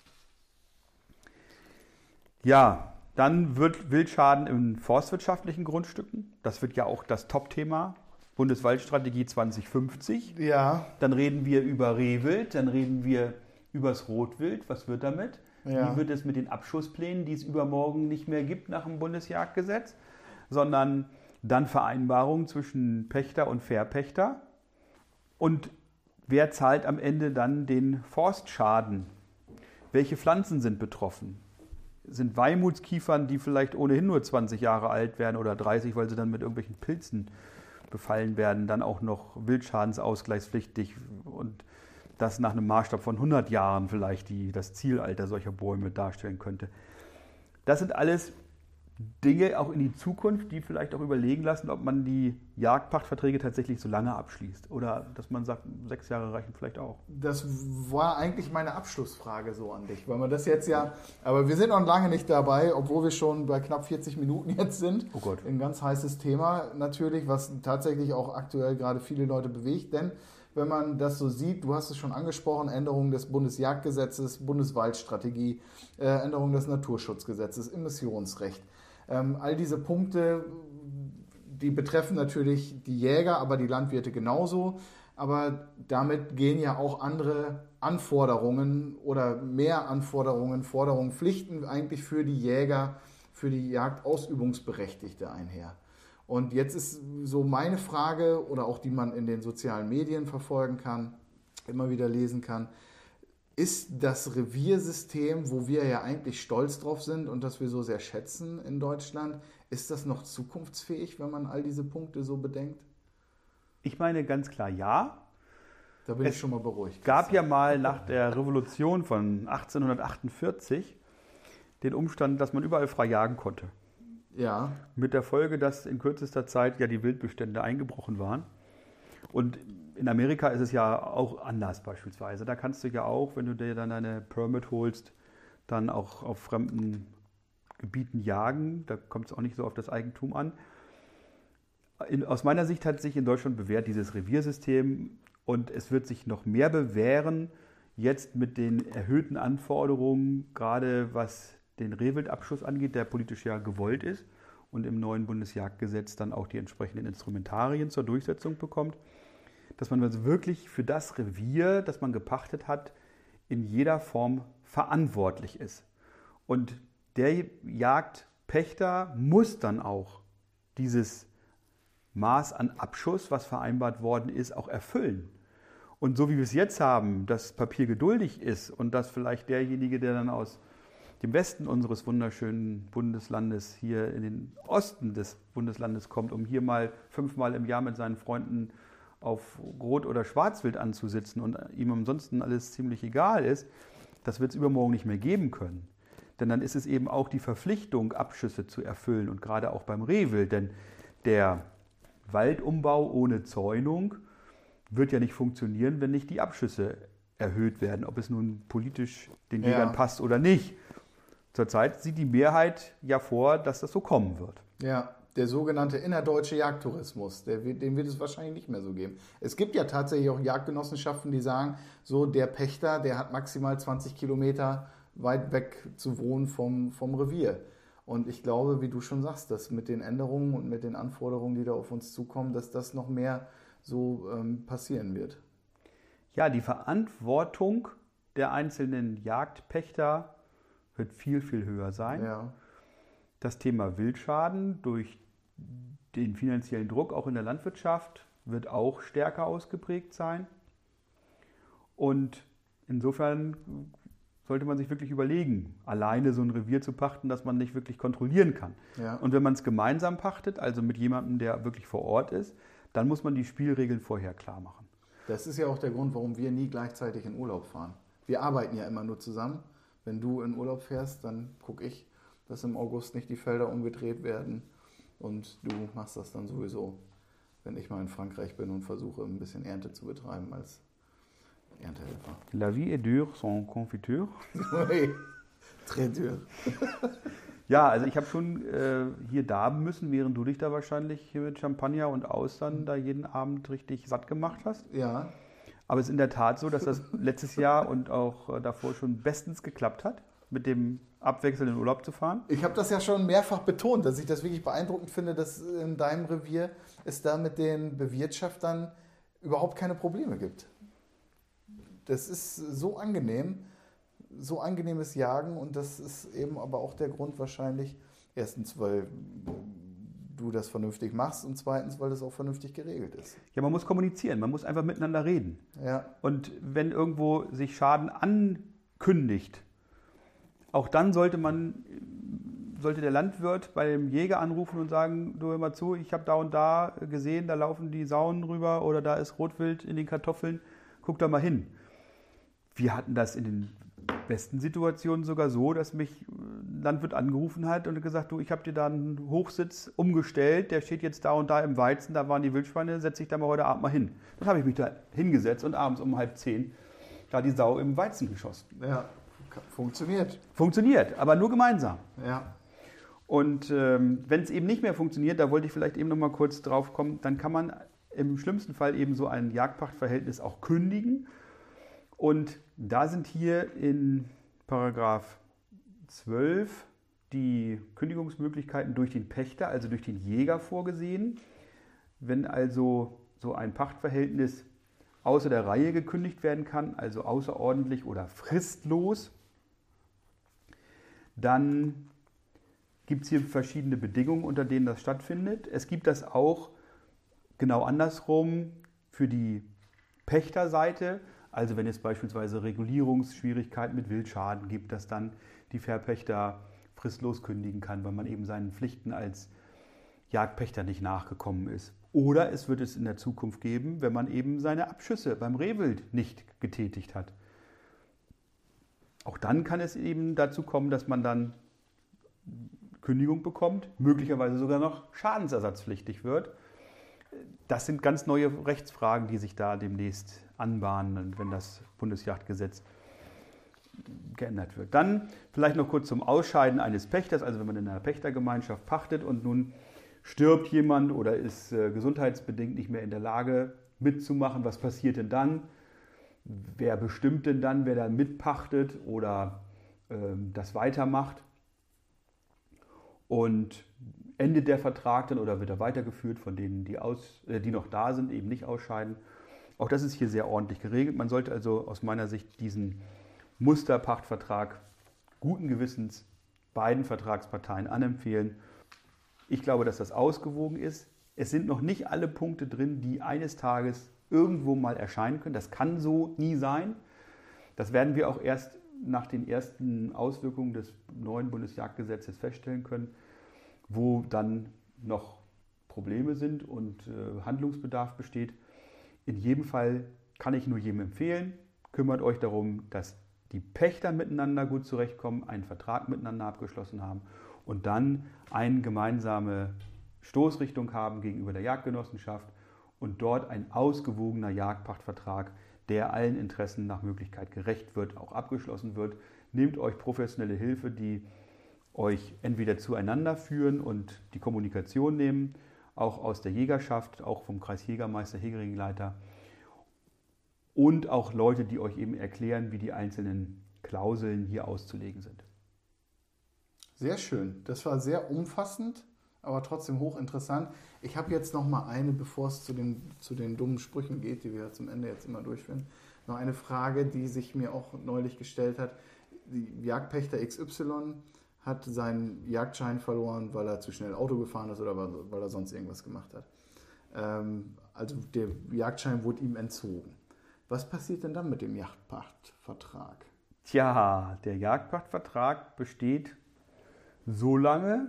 Speaker 4: Ja, dann wird Wildschaden in forstwirtschaftlichen Grundstücken. Das wird ja auch das Top-Thema. Bundeswaldstrategie zwanzig fünfzig.
Speaker 3: Ja.
Speaker 4: Dann reden wir über Rehwild, dann reden wir über das Rotwild. Was wird damit?
Speaker 3: Ja.
Speaker 4: Wie wird es mit den Abschussplänen, die es übermorgen nicht mehr gibt nach dem Bundesjagdgesetz, sondern dann Vereinbarungen zwischen Pächter und Verpächter. Und wer zahlt am Ende dann den Forstschaden? Welche Pflanzen sind betroffen? sind Weimutskiefern, die vielleicht ohnehin nur zwanzig Jahre alt werden oder dreißig, weil sie dann mit irgendwelchen Pilzen befallen werden, dann auch noch wildschadensausgleichspflichtig und das nach einem Maßstab von hundert Jahren vielleicht die, das Zielalter solcher Bäume darstellen könnte. Das sind alles Dinge auch in die Zukunft, die vielleicht auch überlegen lassen, ob man die Jagdpachtverträge tatsächlich so lange abschließt. Oder dass man sagt, sechs Jahre reichen vielleicht auch.
Speaker 3: Das war eigentlich meine Abschlussfrage so an dich, weil man das jetzt ja, aber wir sind noch lange nicht dabei, obwohl wir schon bei knapp vierzig Minuten jetzt sind.
Speaker 4: Oh Gott.
Speaker 3: Ein ganz heißes Thema natürlich, was tatsächlich auch aktuell gerade viele Leute bewegt, denn wenn man das so sieht, du hast es schon angesprochen, Änderungen des Bundesjagdgesetzes, Bundeswaldstrategie, äh, Änderungen des Naturschutzgesetzes, Emissionsrecht. Ähm, all diese Punkte, die betreffen natürlich die Jäger, aber die Landwirte genauso. Aber damit gehen ja auch andere Anforderungen oder mehr Anforderungen, Forderungen, Pflichten eigentlich für die Jäger, für die Jagdausübungsberechtigte einher. Und jetzt ist so meine Frage, oder auch die man in den sozialen Medien verfolgen kann, immer wieder lesen kann, ist das Reviersystem, wo wir ja eigentlich stolz drauf sind und das wir so sehr schätzen in Deutschland, ist das noch zukunftsfähig, wenn man all diese Punkte so bedenkt?
Speaker 4: Ich meine ganz klar ja.
Speaker 3: Da bin
Speaker 4: es
Speaker 3: ich schon mal beruhigt.
Speaker 4: Es gab ja mal nach der Revolution von achtzehnhundertachtundvierzig den Umstand, dass man überall frei jagen konnte.
Speaker 3: Ja.
Speaker 4: Mit der Folge, dass in kürzester Zeit ja die Wildbestände eingebrochen waren. Und in Amerika ist es ja auch anders beispielsweise. Da kannst du ja auch, wenn du dir dann deine Permit holst, dann auch auf fremden Gebieten jagen. Da kommt es auch nicht so auf das Eigentum an. In, aus meiner Sicht hat sich in Deutschland bewährt dieses Reviersystem und es wird sich noch mehr bewähren, jetzt mit den erhöhten Anforderungen, gerade was den Rehwildabschuss angeht, der politisch ja gewollt ist und im neuen Bundesjagdgesetz dann auch die entsprechenden Instrumentarien zur Durchsetzung bekommt, dass man also wirklich für das Revier, das man gepachtet hat, in jeder Form verantwortlich ist. Und der Jagdpächter muss dann auch dieses Maß an Abschuss, was vereinbart worden ist, auch erfüllen. Und so wie wir es jetzt haben, dass Papier geduldig ist und dass vielleicht derjenige, der dann aus dem Westen unseres wunderschönen Bundeslandes hier in den Osten des Bundeslandes kommt, um hier mal fünfmal im Jahr mit seinen Freunden auf Rot- oder Schwarzwild anzusitzen und ihm ansonsten alles ziemlich egal ist, das wird es übermorgen nicht mehr geben können. Denn dann ist es eben auch die Verpflichtung, Abschüsse zu erfüllen und gerade auch beim Rehwild, denn der Waldumbau ohne Zäunung wird ja nicht funktionieren, wenn nicht die Abschüsse erhöht werden, ob es nun politisch den Jägern
Speaker 3: Ja.
Speaker 4: passt oder nicht. Zurzeit sieht die Mehrheit ja vor, dass das so kommen wird.
Speaker 3: Ja, der sogenannte innerdeutsche Jagdtourismus, der, wird- den wird es wahrscheinlich nicht mehr so geben. Es gibt ja tatsächlich auch Jagdgenossenschaften, die sagen, so der Pächter, der hat maximal zwanzig Kilometer weit weg zu wohnen vom, vom Revier. Und ich glaube, wie du schon sagst, dass mit den Änderungen und mit den Anforderungen, die da auf uns zukommen, dass das noch mehr so ähm, passieren wird.
Speaker 4: Ja, die Verantwortung der einzelnen Jagdpächter wird viel, viel höher sein.
Speaker 3: Ja,
Speaker 4: Das Thema Wildschaden durch den finanziellen Druck auch in der Landwirtschaft wird auch stärker ausgeprägt sein. Und insofern sollte man sich wirklich überlegen, alleine so ein Revier zu pachten, das man nicht wirklich kontrollieren kann.
Speaker 3: ja.
Speaker 4: Und wenn man es gemeinsam pachtet, also mit jemandem, der wirklich vor Ort ist, dann muss man die Spielregeln vorher klar machen.
Speaker 3: Das ist ja auch der Grund, warum wir nie gleichzeitig in Urlaub fahren. Wir arbeiten ja immer nur zusammen. Wenn du in Urlaub fährst, dann gucke ich, dass im August nicht die Felder umgedreht werden. Und du machst das dann sowieso, wenn ich mal in Frankreich bin und versuche, ein bisschen Ernte zu betreiben als Erntehelfer.
Speaker 4: La vie est dure sans confiture.
Speaker 3: Oui, très dur.
Speaker 4: Ja, also ich habe schon äh, hier darben müssen, während du dich da wahrscheinlich hier mit Champagner und Austern da jeden Abend richtig satt gemacht hast.
Speaker 3: Ja,
Speaker 4: Aber es ist in der Tat so, dass das letztes Jahr und auch äh, davor schon bestens geklappt hat, mit dem abwechselnden Urlaub zu fahren.
Speaker 3: ich habe das ja schon mehrfach betont, dass ich das wirklich beeindruckend finde, dass in deinem Revier es da mit den Bewirtschaftern überhaupt keine Probleme gibt. Das ist so angenehm, so angenehmes Jagen und das ist eben aber auch der Grund wahrscheinlich, erstens, weil du das vernünftig machst und zweitens, weil das auch vernünftig geregelt ist.
Speaker 4: Ja, man muss kommunizieren, man muss einfach miteinander reden.
Speaker 3: Ja,
Speaker 4: Und wenn irgendwo sich Schaden ankündigt, auch dann sollte man sollte der Landwirt bei dem Jäger anrufen und sagen, du hör mal zu, ich habe da und da gesehen, da laufen die Sauen rüber oder da ist Rotwild in den Kartoffeln, guck da mal hin. Wir hatten das in den besten Situationen sogar so, dass mich ein Landwirt angerufen hat und gesagt, du, ich habe dir da einen Hochsitz umgestellt, der steht jetzt da und da im Weizen, da waren die Wildschweine, setz dich da mal heute Abend mal hin. Dann habe ich mich da hingesetzt und abends um halb zehn da die Sau im Weizen geschossen.
Speaker 3: Ja, funktioniert.
Speaker 4: Funktioniert, aber nur gemeinsam.
Speaker 3: Ja.
Speaker 4: Und ähm, wenn es eben nicht mehr funktioniert, da wollte ich vielleicht eben noch mal kurz drauf kommen, dann kann man im schlimmsten Fall eben so ein Jagdpachtverhältnis auch kündigen. Und da sind hier in Paragraph zwölf die Kündigungsmöglichkeiten durch den Pächter, also durch den Jäger vorgesehen. Wenn also so ein Pachtverhältnis außer der Reihe gekündigt werden kann, also außerordentlich oder fristlos, dann gibt es hier verschiedene Bedingungen, unter denen das stattfindet. Es gibt das auch genau andersrum für die Pächterseite. Also wenn es beispielsweise Regulierungsschwierigkeiten mit Wildschaden gibt, dass dann die Verpächter fristlos kündigen kann, weil man eben seinen Pflichten als Jagdpächter nicht nachgekommen ist. Oder es wird es in der Zukunft geben, wenn man eben seine Abschüsse beim Rehwild nicht getätigt hat. Auch dann kann es eben dazu kommen, dass man dann Kündigung bekommt, möglicherweise sogar noch schadensersatzpflichtig wird. Das sind ganz neue Rechtsfragen, die sich da demnächst anbahnen, wenn das Bundesjagdgesetz geändert wird. Dann vielleicht noch kurz zum Ausscheiden eines Pächters, also wenn man in einer Pächtergemeinschaft pachtet und nun stirbt jemand oder ist äh, gesundheitsbedingt nicht mehr in der Lage mitzumachen, was passiert denn dann? Wer bestimmt denn dann, wer dann mitpachtet oder ähm, das weitermacht? Und endet der Vertrag dann oder wird er weitergeführt von denen, die, aus, äh, die noch da sind, eben nicht ausscheiden? Auch das ist hier sehr ordentlich geregelt. Man sollte also aus meiner Sicht diesen Musterpachtvertrag guten Gewissens beiden Vertragsparteien anempfehlen. Ich glaube, dass das ausgewogen ist. Es sind noch nicht alle Punkte drin, die eines Tages irgendwo mal erscheinen können. Das kann so nie sein. Das werden wir auch erst nach den ersten Auswirkungen des neuen Bundesjagdgesetzes feststellen können, wo dann noch Probleme sind und äh, Handlungsbedarf besteht. In jedem Fall kann ich nur jedem empfehlen, kümmert euch darum, dass die Pächter miteinander gut zurechtkommen, einen Vertrag miteinander abgeschlossen haben und dann eine gemeinsame Stoßrichtung haben gegenüber der Jagdgenossenschaft und dort ein ausgewogener Jagdpachtvertrag, der allen Interessen nach Möglichkeit gerecht wird, auch abgeschlossen wird. Nehmt euch professionelle Hilfe, die euch entweder zueinander führen und die Kommunikation nehmen, auch aus der Jägerschaft, auch vom Kreisjägermeister, Hegeringleiter und auch Leute, die euch eben erklären, wie die einzelnen Klauseln hier auszulegen sind.
Speaker 3: Sehr schön. Das war sehr umfassend, aber trotzdem hochinteressant. Ich habe jetzt noch mal eine, bevor es zu den, zu den dummen Sprüchen geht, die wir zum Ende jetzt immer durchführen, noch eine Frage, die sich mir auch neulich gestellt hat. Die Jagdpächter X Y hat seinen Jagdschein verloren, weil er zu schnell Auto gefahren ist oder weil er sonst irgendwas gemacht hat. Ähm, also der Jagdschein wurde ihm entzogen. Was passiert denn dann mit dem Jagdpachtvertrag?
Speaker 4: Tja, der Jagdpachtvertrag besteht so lange,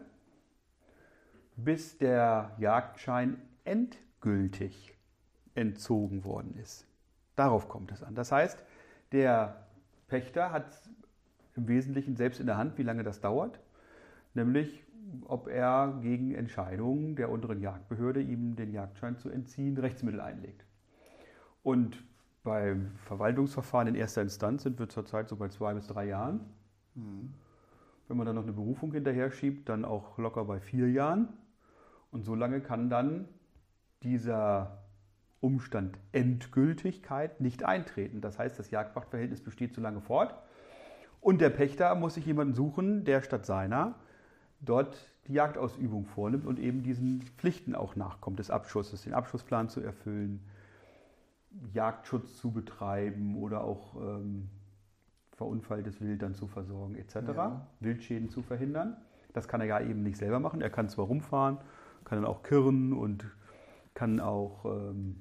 Speaker 4: bis der Jagdschein endgültig entzogen worden ist. Darauf kommt es an. Das heißt, der Pächter hat im Wesentlichen selbst in der Hand, wie lange das dauert, nämlich ob er gegen Entscheidungen der unteren Jagdbehörde, ihm den Jagdschein zu entziehen, Rechtsmittel einlegt. Und beim Verwaltungsverfahren in erster Instanz sind wir zurzeit so bei zwei bis drei Jahren. Mhm. Wenn man dann noch eine Berufung hinterher schiebt, dann auch locker bei vier Jahren. Und so lange kann dann dieser Umstand Endgültigkeit nicht eintreten. Das heißt, das Jagdpachtverhältnis besteht so lange fort. Und der Pächter muss sich jemanden suchen, der statt seiner dort die Jagdausübung vornimmt und eben diesen Pflichten auch nachkommt, des Abschusses, den Abschussplan zu erfüllen, Jagdschutz zu betreiben oder auch ähm, verunfalltes Wild dann zu versorgen et cetera, ja. Wildschäden zu verhindern. Das kann er ja eben nicht selber machen. Er kann zwar rumfahren, kann dann auch kirren und kann auch ähm,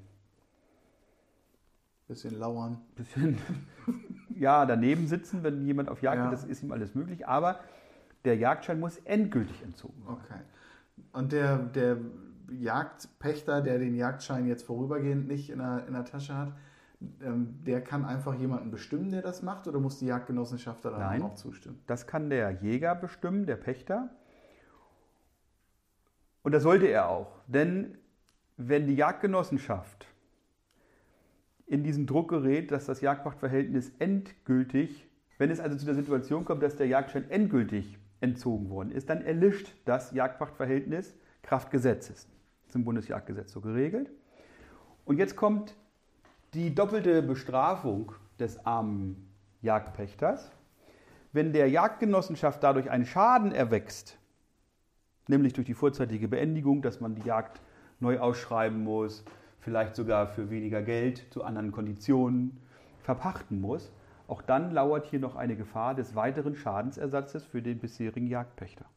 Speaker 3: bisschen lauern.
Speaker 4: Bisschen ja, daneben sitzen, wenn jemand auf Jagd
Speaker 3: ja.
Speaker 4: geht, das ist ihm alles möglich. Aber Der Jagdschein muss endgültig entzogen werden.
Speaker 3: Okay. Und der, der Jagdpächter, der den Jagdschein jetzt vorübergehend nicht in der, in der Tasche hat, ähm, der kann einfach jemanden bestimmen, der das macht, oder muss die Jagdgenossenschaft da dann
Speaker 4: Nein,
Speaker 3: auch zustimmen?
Speaker 4: Das kann der Jäger bestimmen, der Pächter. Und das sollte er auch. Denn wenn die Jagdgenossenschaft in diesen Druck gerät, dass das Jagdpachtverhältnis endgültig, wenn es also zu der Situation kommt, dass der Jagdschein endgültig entzogen worden ist, dann erlischt das Jagdpachtverhältnis Kraft Gesetzes. Das ist im Bundesjagdgesetz so geregelt. Und jetzt kommt die doppelte Bestrafung des armen Jagdpächters. Wenn der Jagdgenossenschaft dadurch ein Schaden erwächst, nämlich durch die vorzeitige Beendigung, dass man die Jagd neu ausschreiben muss, vielleicht sogar für weniger Geld zu anderen Konditionen verpachten muss, auch dann lauert hier noch eine Gefahr des weiteren Schadensersatzes für den bisherigen Jagdpächter.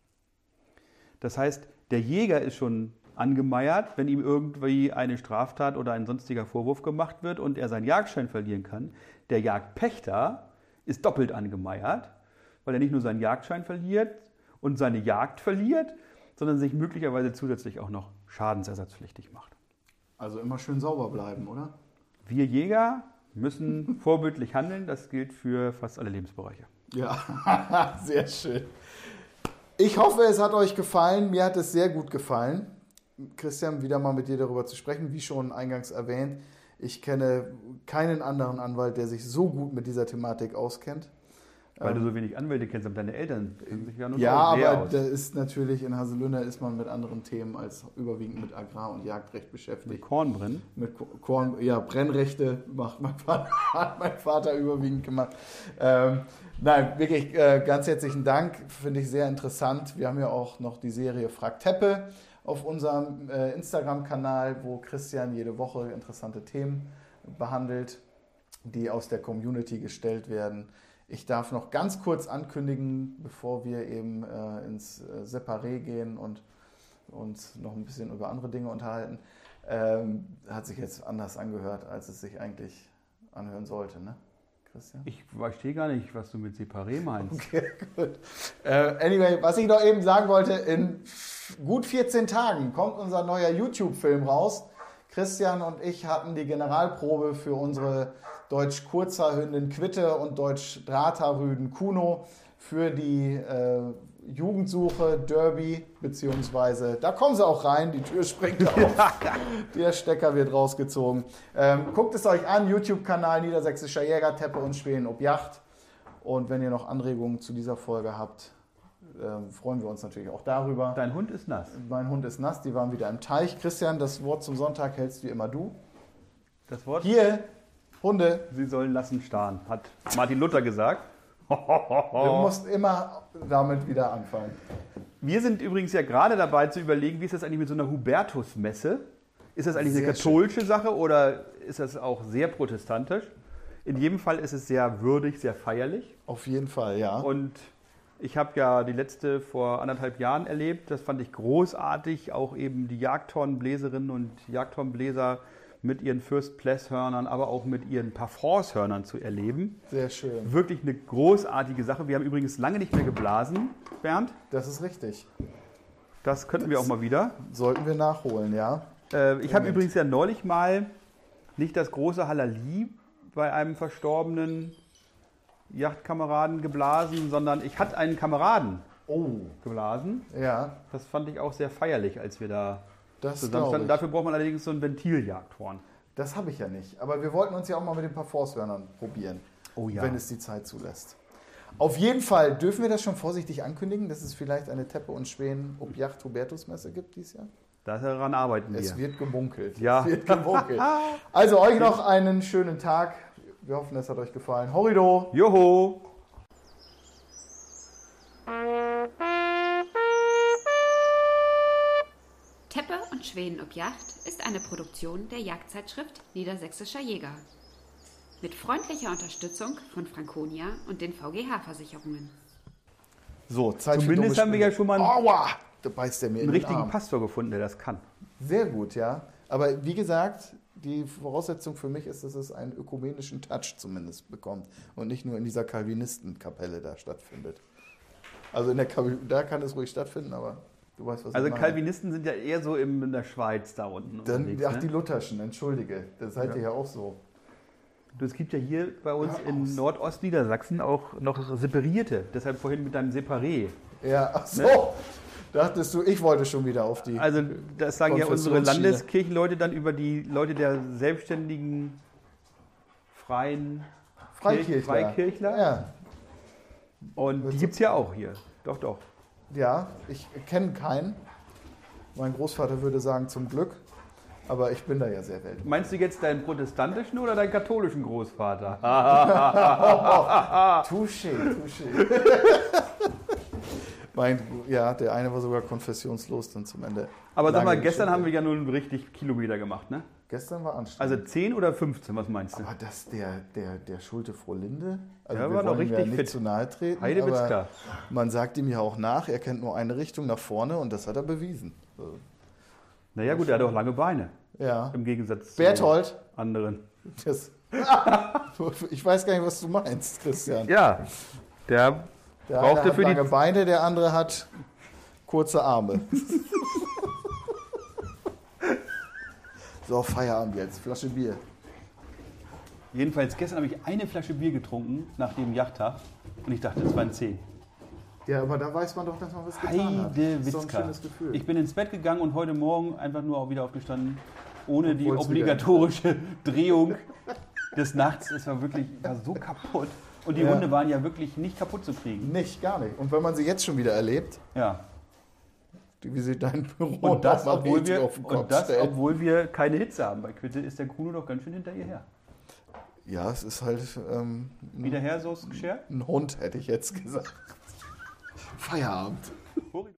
Speaker 4: Das heißt, der Jäger ist schon angemeiert, wenn ihm irgendwie eine Straftat oder ein sonstiger Vorwurf gemacht wird und er seinen Jagdschein verlieren kann. Der Jagdpächter ist doppelt angemeiert, weil er nicht nur seinen Jagdschein verliert und seine Jagd verliert, sondern sich möglicherweise zusätzlich auch noch schadensersatzpflichtig macht.
Speaker 3: Also immer schön sauber bleiben, oder?
Speaker 4: Wir Jäger müssen vorbildlich handeln, das gilt für fast alle Lebensbereiche.
Speaker 3: Ja, sehr schön. Ich hoffe, es hat euch gefallen. Mir hat es sehr gut gefallen, Christian, wieder mal mit dir darüber zu sprechen. Wie schon eingangs erwähnt, ich kenne keinen anderen Anwalt, der sich so gut mit dieser Thematik auskennt.
Speaker 4: Weil du so wenig Anwälte kennst, aber deine Eltern kennen sich ja nur
Speaker 3: Ja,
Speaker 4: so sehr
Speaker 3: aber
Speaker 4: aus.
Speaker 3: da ist natürlich in Haselünne ist man mit anderen Themen als überwiegend mit Agrar- und Jagdrecht beschäftigt.
Speaker 4: Mit Kornbrennen?
Speaker 3: Mit Korn, ja, Brennrechte macht mein Vater, hat mein Vater überwiegend gemacht. Ähm, nein, wirklich äh, ganz herzlichen Dank, finde ich sehr interessant. Wir haben ja auch noch die Serie Frag Teppe auf unserem äh, Instagram-Kanal, wo Christian jede Woche interessante Themen behandelt, die aus der Community gestellt werden. Ich darf noch ganz kurz ankündigen, bevor wir eben äh, ins äh, Separé gehen und uns noch ein bisschen über andere Dinge unterhalten. Ähm, hat sich jetzt anders angehört, als es sich eigentlich anhören sollte, ne, Christian?
Speaker 4: Ich verstehe gar nicht, was du mit Separé meinst.
Speaker 3: Okay, gut. Äh, anyway, was ich noch eben sagen wollte, in gut vierzehn Tagen kommt unser neuer YouTube-Film raus. Christian und ich hatten die Generalprobe für unsere Deutsch-Kurzhaarhündin Quitte und Deutsch-Drahthaarrüden Kuno für die äh, Jugendsuche Derby, beziehungsweise da kommen sie auch rein, die Tür springt auf, der Stecker wird rausgezogen. Ähm, guckt es euch an, YouTube-Kanal Niedersächsischer Jäger, Teppe und Schweden ob Yacht. Und wenn ihr noch Anregungen zu dieser Folge habt, äh, freuen wir uns natürlich auch darüber.
Speaker 4: Dein Hund ist nass.
Speaker 3: Mein Hund ist nass, die waren wieder im Teich. Christian, das Wort zum Sonntag hältst wie immer du.
Speaker 4: Das Wort?
Speaker 3: Hier, Hunde.
Speaker 4: Sie sollen lassen starren, hat Martin Luther gesagt.
Speaker 3: Du musst immer damit wieder anfangen.
Speaker 4: Wir sind übrigens ja gerade dabei zu überlegen, wie ist das eigentlich mit so einer Hubertusmesse? Ist das eigentlich
Speaker 3: Sehr
Speaker 4: eine katholische Sache oder ist das auch sehr protestantisch? In jedem Fall ist es sehr würdig, sehr feierlich.
Speaker 3: Auf jeden Fall, ja.
Speaker 4: Und ich habe ja die letzte vor anderthalb Jahren erlebt. Das fand ich großartig. Auch eben die Jagdhornbläserinnen und Jagdhornbläser mit ihren Fürst-Pless-Hörnern, aber auch mit ihren Parforce-Hörnern zu erleben.
Speaker 3: Sehr schön.
Speaker 4: Wirklich eine großartige Sache. Wir haben übrigens lange nicht mehr geblasen, Bernd.
Speaker 3: Das ist richtig.
Speaker 4: Das könnten wir auch mal wieder.
Speaker 3: Sollten wir nachholen, ja.
Speaker 4: Äh, ich habe übrigens ja neulich mal nicht das große Halali bei einem verstorbenen Yachtkameraden geblasen, sondern ich hatte einen Kameraden
Speaker 3: Oh,
Speaker 4: geblasen.
Speaker 3: ja,
Speaker 4: Das fand ich auch sehr feierlich, als wir da
Speaker 3: das
Speaker 4: zusammen
Speaker 3: glaube
Speaker 4: standen.
Speaker 3: ich.
Speaker 4: Dafür braucht man allerdings so ein Ventiljagdhorn.
Speaker 3: Das habe ich ja nicht. Aber wir wollten uns ja auch mal mit den Parforce-Hörnern probieren,
Speaker 4: Oh ja.
Speaker 3: wenn es die Zeit zulässt. Auf jeden Fall dürfen wir das schon vorsichtig ankündigen, dass es vielleicht eine Teppe und Schweden ob Yacht Hubertusmesse gibt dieses Jahr.
Speaker 4: Daran arbeiten wir.
Speaker 3: Es wird gemunkelt.
Speaker 4: Ja.
Speaker 3: Es wird gemunkelt. Also euch noch einen schönen Tag. Wir hoffen, es hat euch gefallen. Horrido!
Speaker 4: Joho!
Speaker 2: Teppe und Schweden ob Yacht ist eine Produktion der Jagdzeitschrift Niedersächsischer Jäger. Mit freundlicher Unterstützung von Franconia und den V G H-Versicherungen.
Speaker 3: So, Zeit
Speaker 4: Zumindest
Speaker 3: für
Speaker 4: haben wir ja schon mal einen,
Speaker 3: Aua! Da beißt er mir
Speaker 4: einen
Speaker 3: in den
Speaker 4: richtigen
Speaker 3: Arm.
Speaker 4: Pastor gefunden, der das kann.
Speaker 3: Sehr gut, ja. Aber wie gesagt, die Voraussetzung für mich ist, dass es einen ökumenischen Touch zumindest bekommt und nicht nur in dieser Calvinistenkapelle da stattfindet. Also in der Kabine, da kann es ruhig stattfinden, aber du weißt, was
Speaker 4: Also
Speaker 3: ich meine.
Speaker 4: Calvinisten sind ja eher so im, in der Schweiz da unten.
Speaker 3: Dann,
Speaker 4: unterwegs,
Speaker 3: ach,
Speaker 4: ne?
Speaker 3: die Lutherschen, entschuldige. Das seid
Speaker 4: Ja.
Speaker 3: ihr ja auch so.
Speaker 4: Du, es gibt ja hier bei uns
Speaker 3: Hör
Speaker 4: in
Speaker 3: aus.
Speaker 4: Nordostniedersachsen auch noch separierte. Deshalb vorhin mit deinem Separé.
Speaker 3: Ja, ach so.
Speaker 4: Ne?
Speaker 3: Dachtest du, ich wollte schon wieder auf die...
Speaker 4: Also das sagen ja unsere
Speaker 3: Konfessionsschiene.
Speaker 4: Landeskirchenleute dann über die Leute der selbstständigen freien
Speaker 3: Freikirchler.
Speaker 4: Freikirchler.
Speaker 3: Ja,
Speaker 4: Und
Speaker 3: Wird
Speaker 4: die
Speaker 3: so-
Speaker 4: gibt es ja auch hier. Doch, doch.
Speaker 3: ja, ich kenne keinen. Mein Großvater würde sagen, zum Glück. Aber ich bin da ja sehr weltweit.
Speaker 4: Meinst du jetzt deinen protestantischen oder deinen katholischen Großvater?
Speaker 3: Touché, touché. mein, ja, der eine war sogar konfessionslos dann zum Ende.
Speaker 4: Aber sag mal,
Speaker 3: Lange
Speaker 4: gestern
Speaker 3: Geschichte.
Speaker 4: haben wir ja nun richtig Kilometer gemacht, ne?
Speaker 3: Gestern war anstrengend.
Speaker 4: Also zehn oder fünfzehn, was meinst du?
Speaker 3: Aber dass der, der, der Schulte Frohlinde, also
Speaker 4: Ja,
Speaker 3: wir
Speaker 4: war doch
Speaker 3: wollen ihm ja
Speaker 4: richtig
Speaker 3: nicht
Speaker 4: fit.
Speaker 3: zu nahe treten,
Speaker 4: Heidewitzka.
Speaker 3: aber man sagt ihm ja auch nach, er kennt nur eine Richtung nach vorne und das hat er bewiesen.
Speaker 4: Naja gut, er hat auch lange Beine,
Speaker 3: Ja.
Speaker 4: im Gegensatz
Speaker 3: Berthold,
Speaker 4: zu anderen.
Speaker 3: das, ich weiß gar nicht, was du meinst, Christian.
Speaker 4: Ja, der
Speaker 3: Der
Speaker 4: brauchte
Speaker 3: eine hat
Speaker 4: für die-
Speaker 3: lange Beine, der andere hat kurze Arme. So, Feierabend jetzt, Flasche Bier.
Speaker 4: Jedenfalls gestern habe ich eine Flasche Bier getrunken nach dem Yachttag und ich dachte, es waren zehn.
Speaker 3: Ja, aber da weiß man doch, dass man was getan hat. Das ist doch ein
Speaker 4: Heidewitzka.
Speaker 3: schönes Gefühl.
Speaker 4: Ich bin ins Bett gegangen und heute Morgen einfach nur auch wieder aufgestanden, ohne die
Speaker 3: Obwohl's wieder-
Speaker 4: obligatorische Drehung des Nachts. Es war wirklich war so kaputt. Und die
Speaker 3: Ja.
Speaker 4: Hunde waren ja wirklich nicht kaputt zu kriegen.
Speaker 3: Nicht, gar nicht. Und wenn man sie jetzt schon wieder erlebt,
Speaker 4: Ja.
Speaker 3: wie sie dein Büro
Speaker 4: Und das,
Speaker 3: nochmal
Speaker 4: obwohl
Speaker 3: richtig
Speaker 4: wir,
Speaker 3: auf den Kopf
Speaker 4: und das
Speaker 3: stellt.
Speaker 4: obwohl wir keine Hitze haben. Bei Quitte ist der Kuno doch ganz schön hinter ihr her.
Speaker 3: Ja, es ist halt ähm,
Speaker 4: Wieder her, so ist Geschirr?
Speaker 3: ein Hund, hätte ich jetzt gesagt. Feierabend.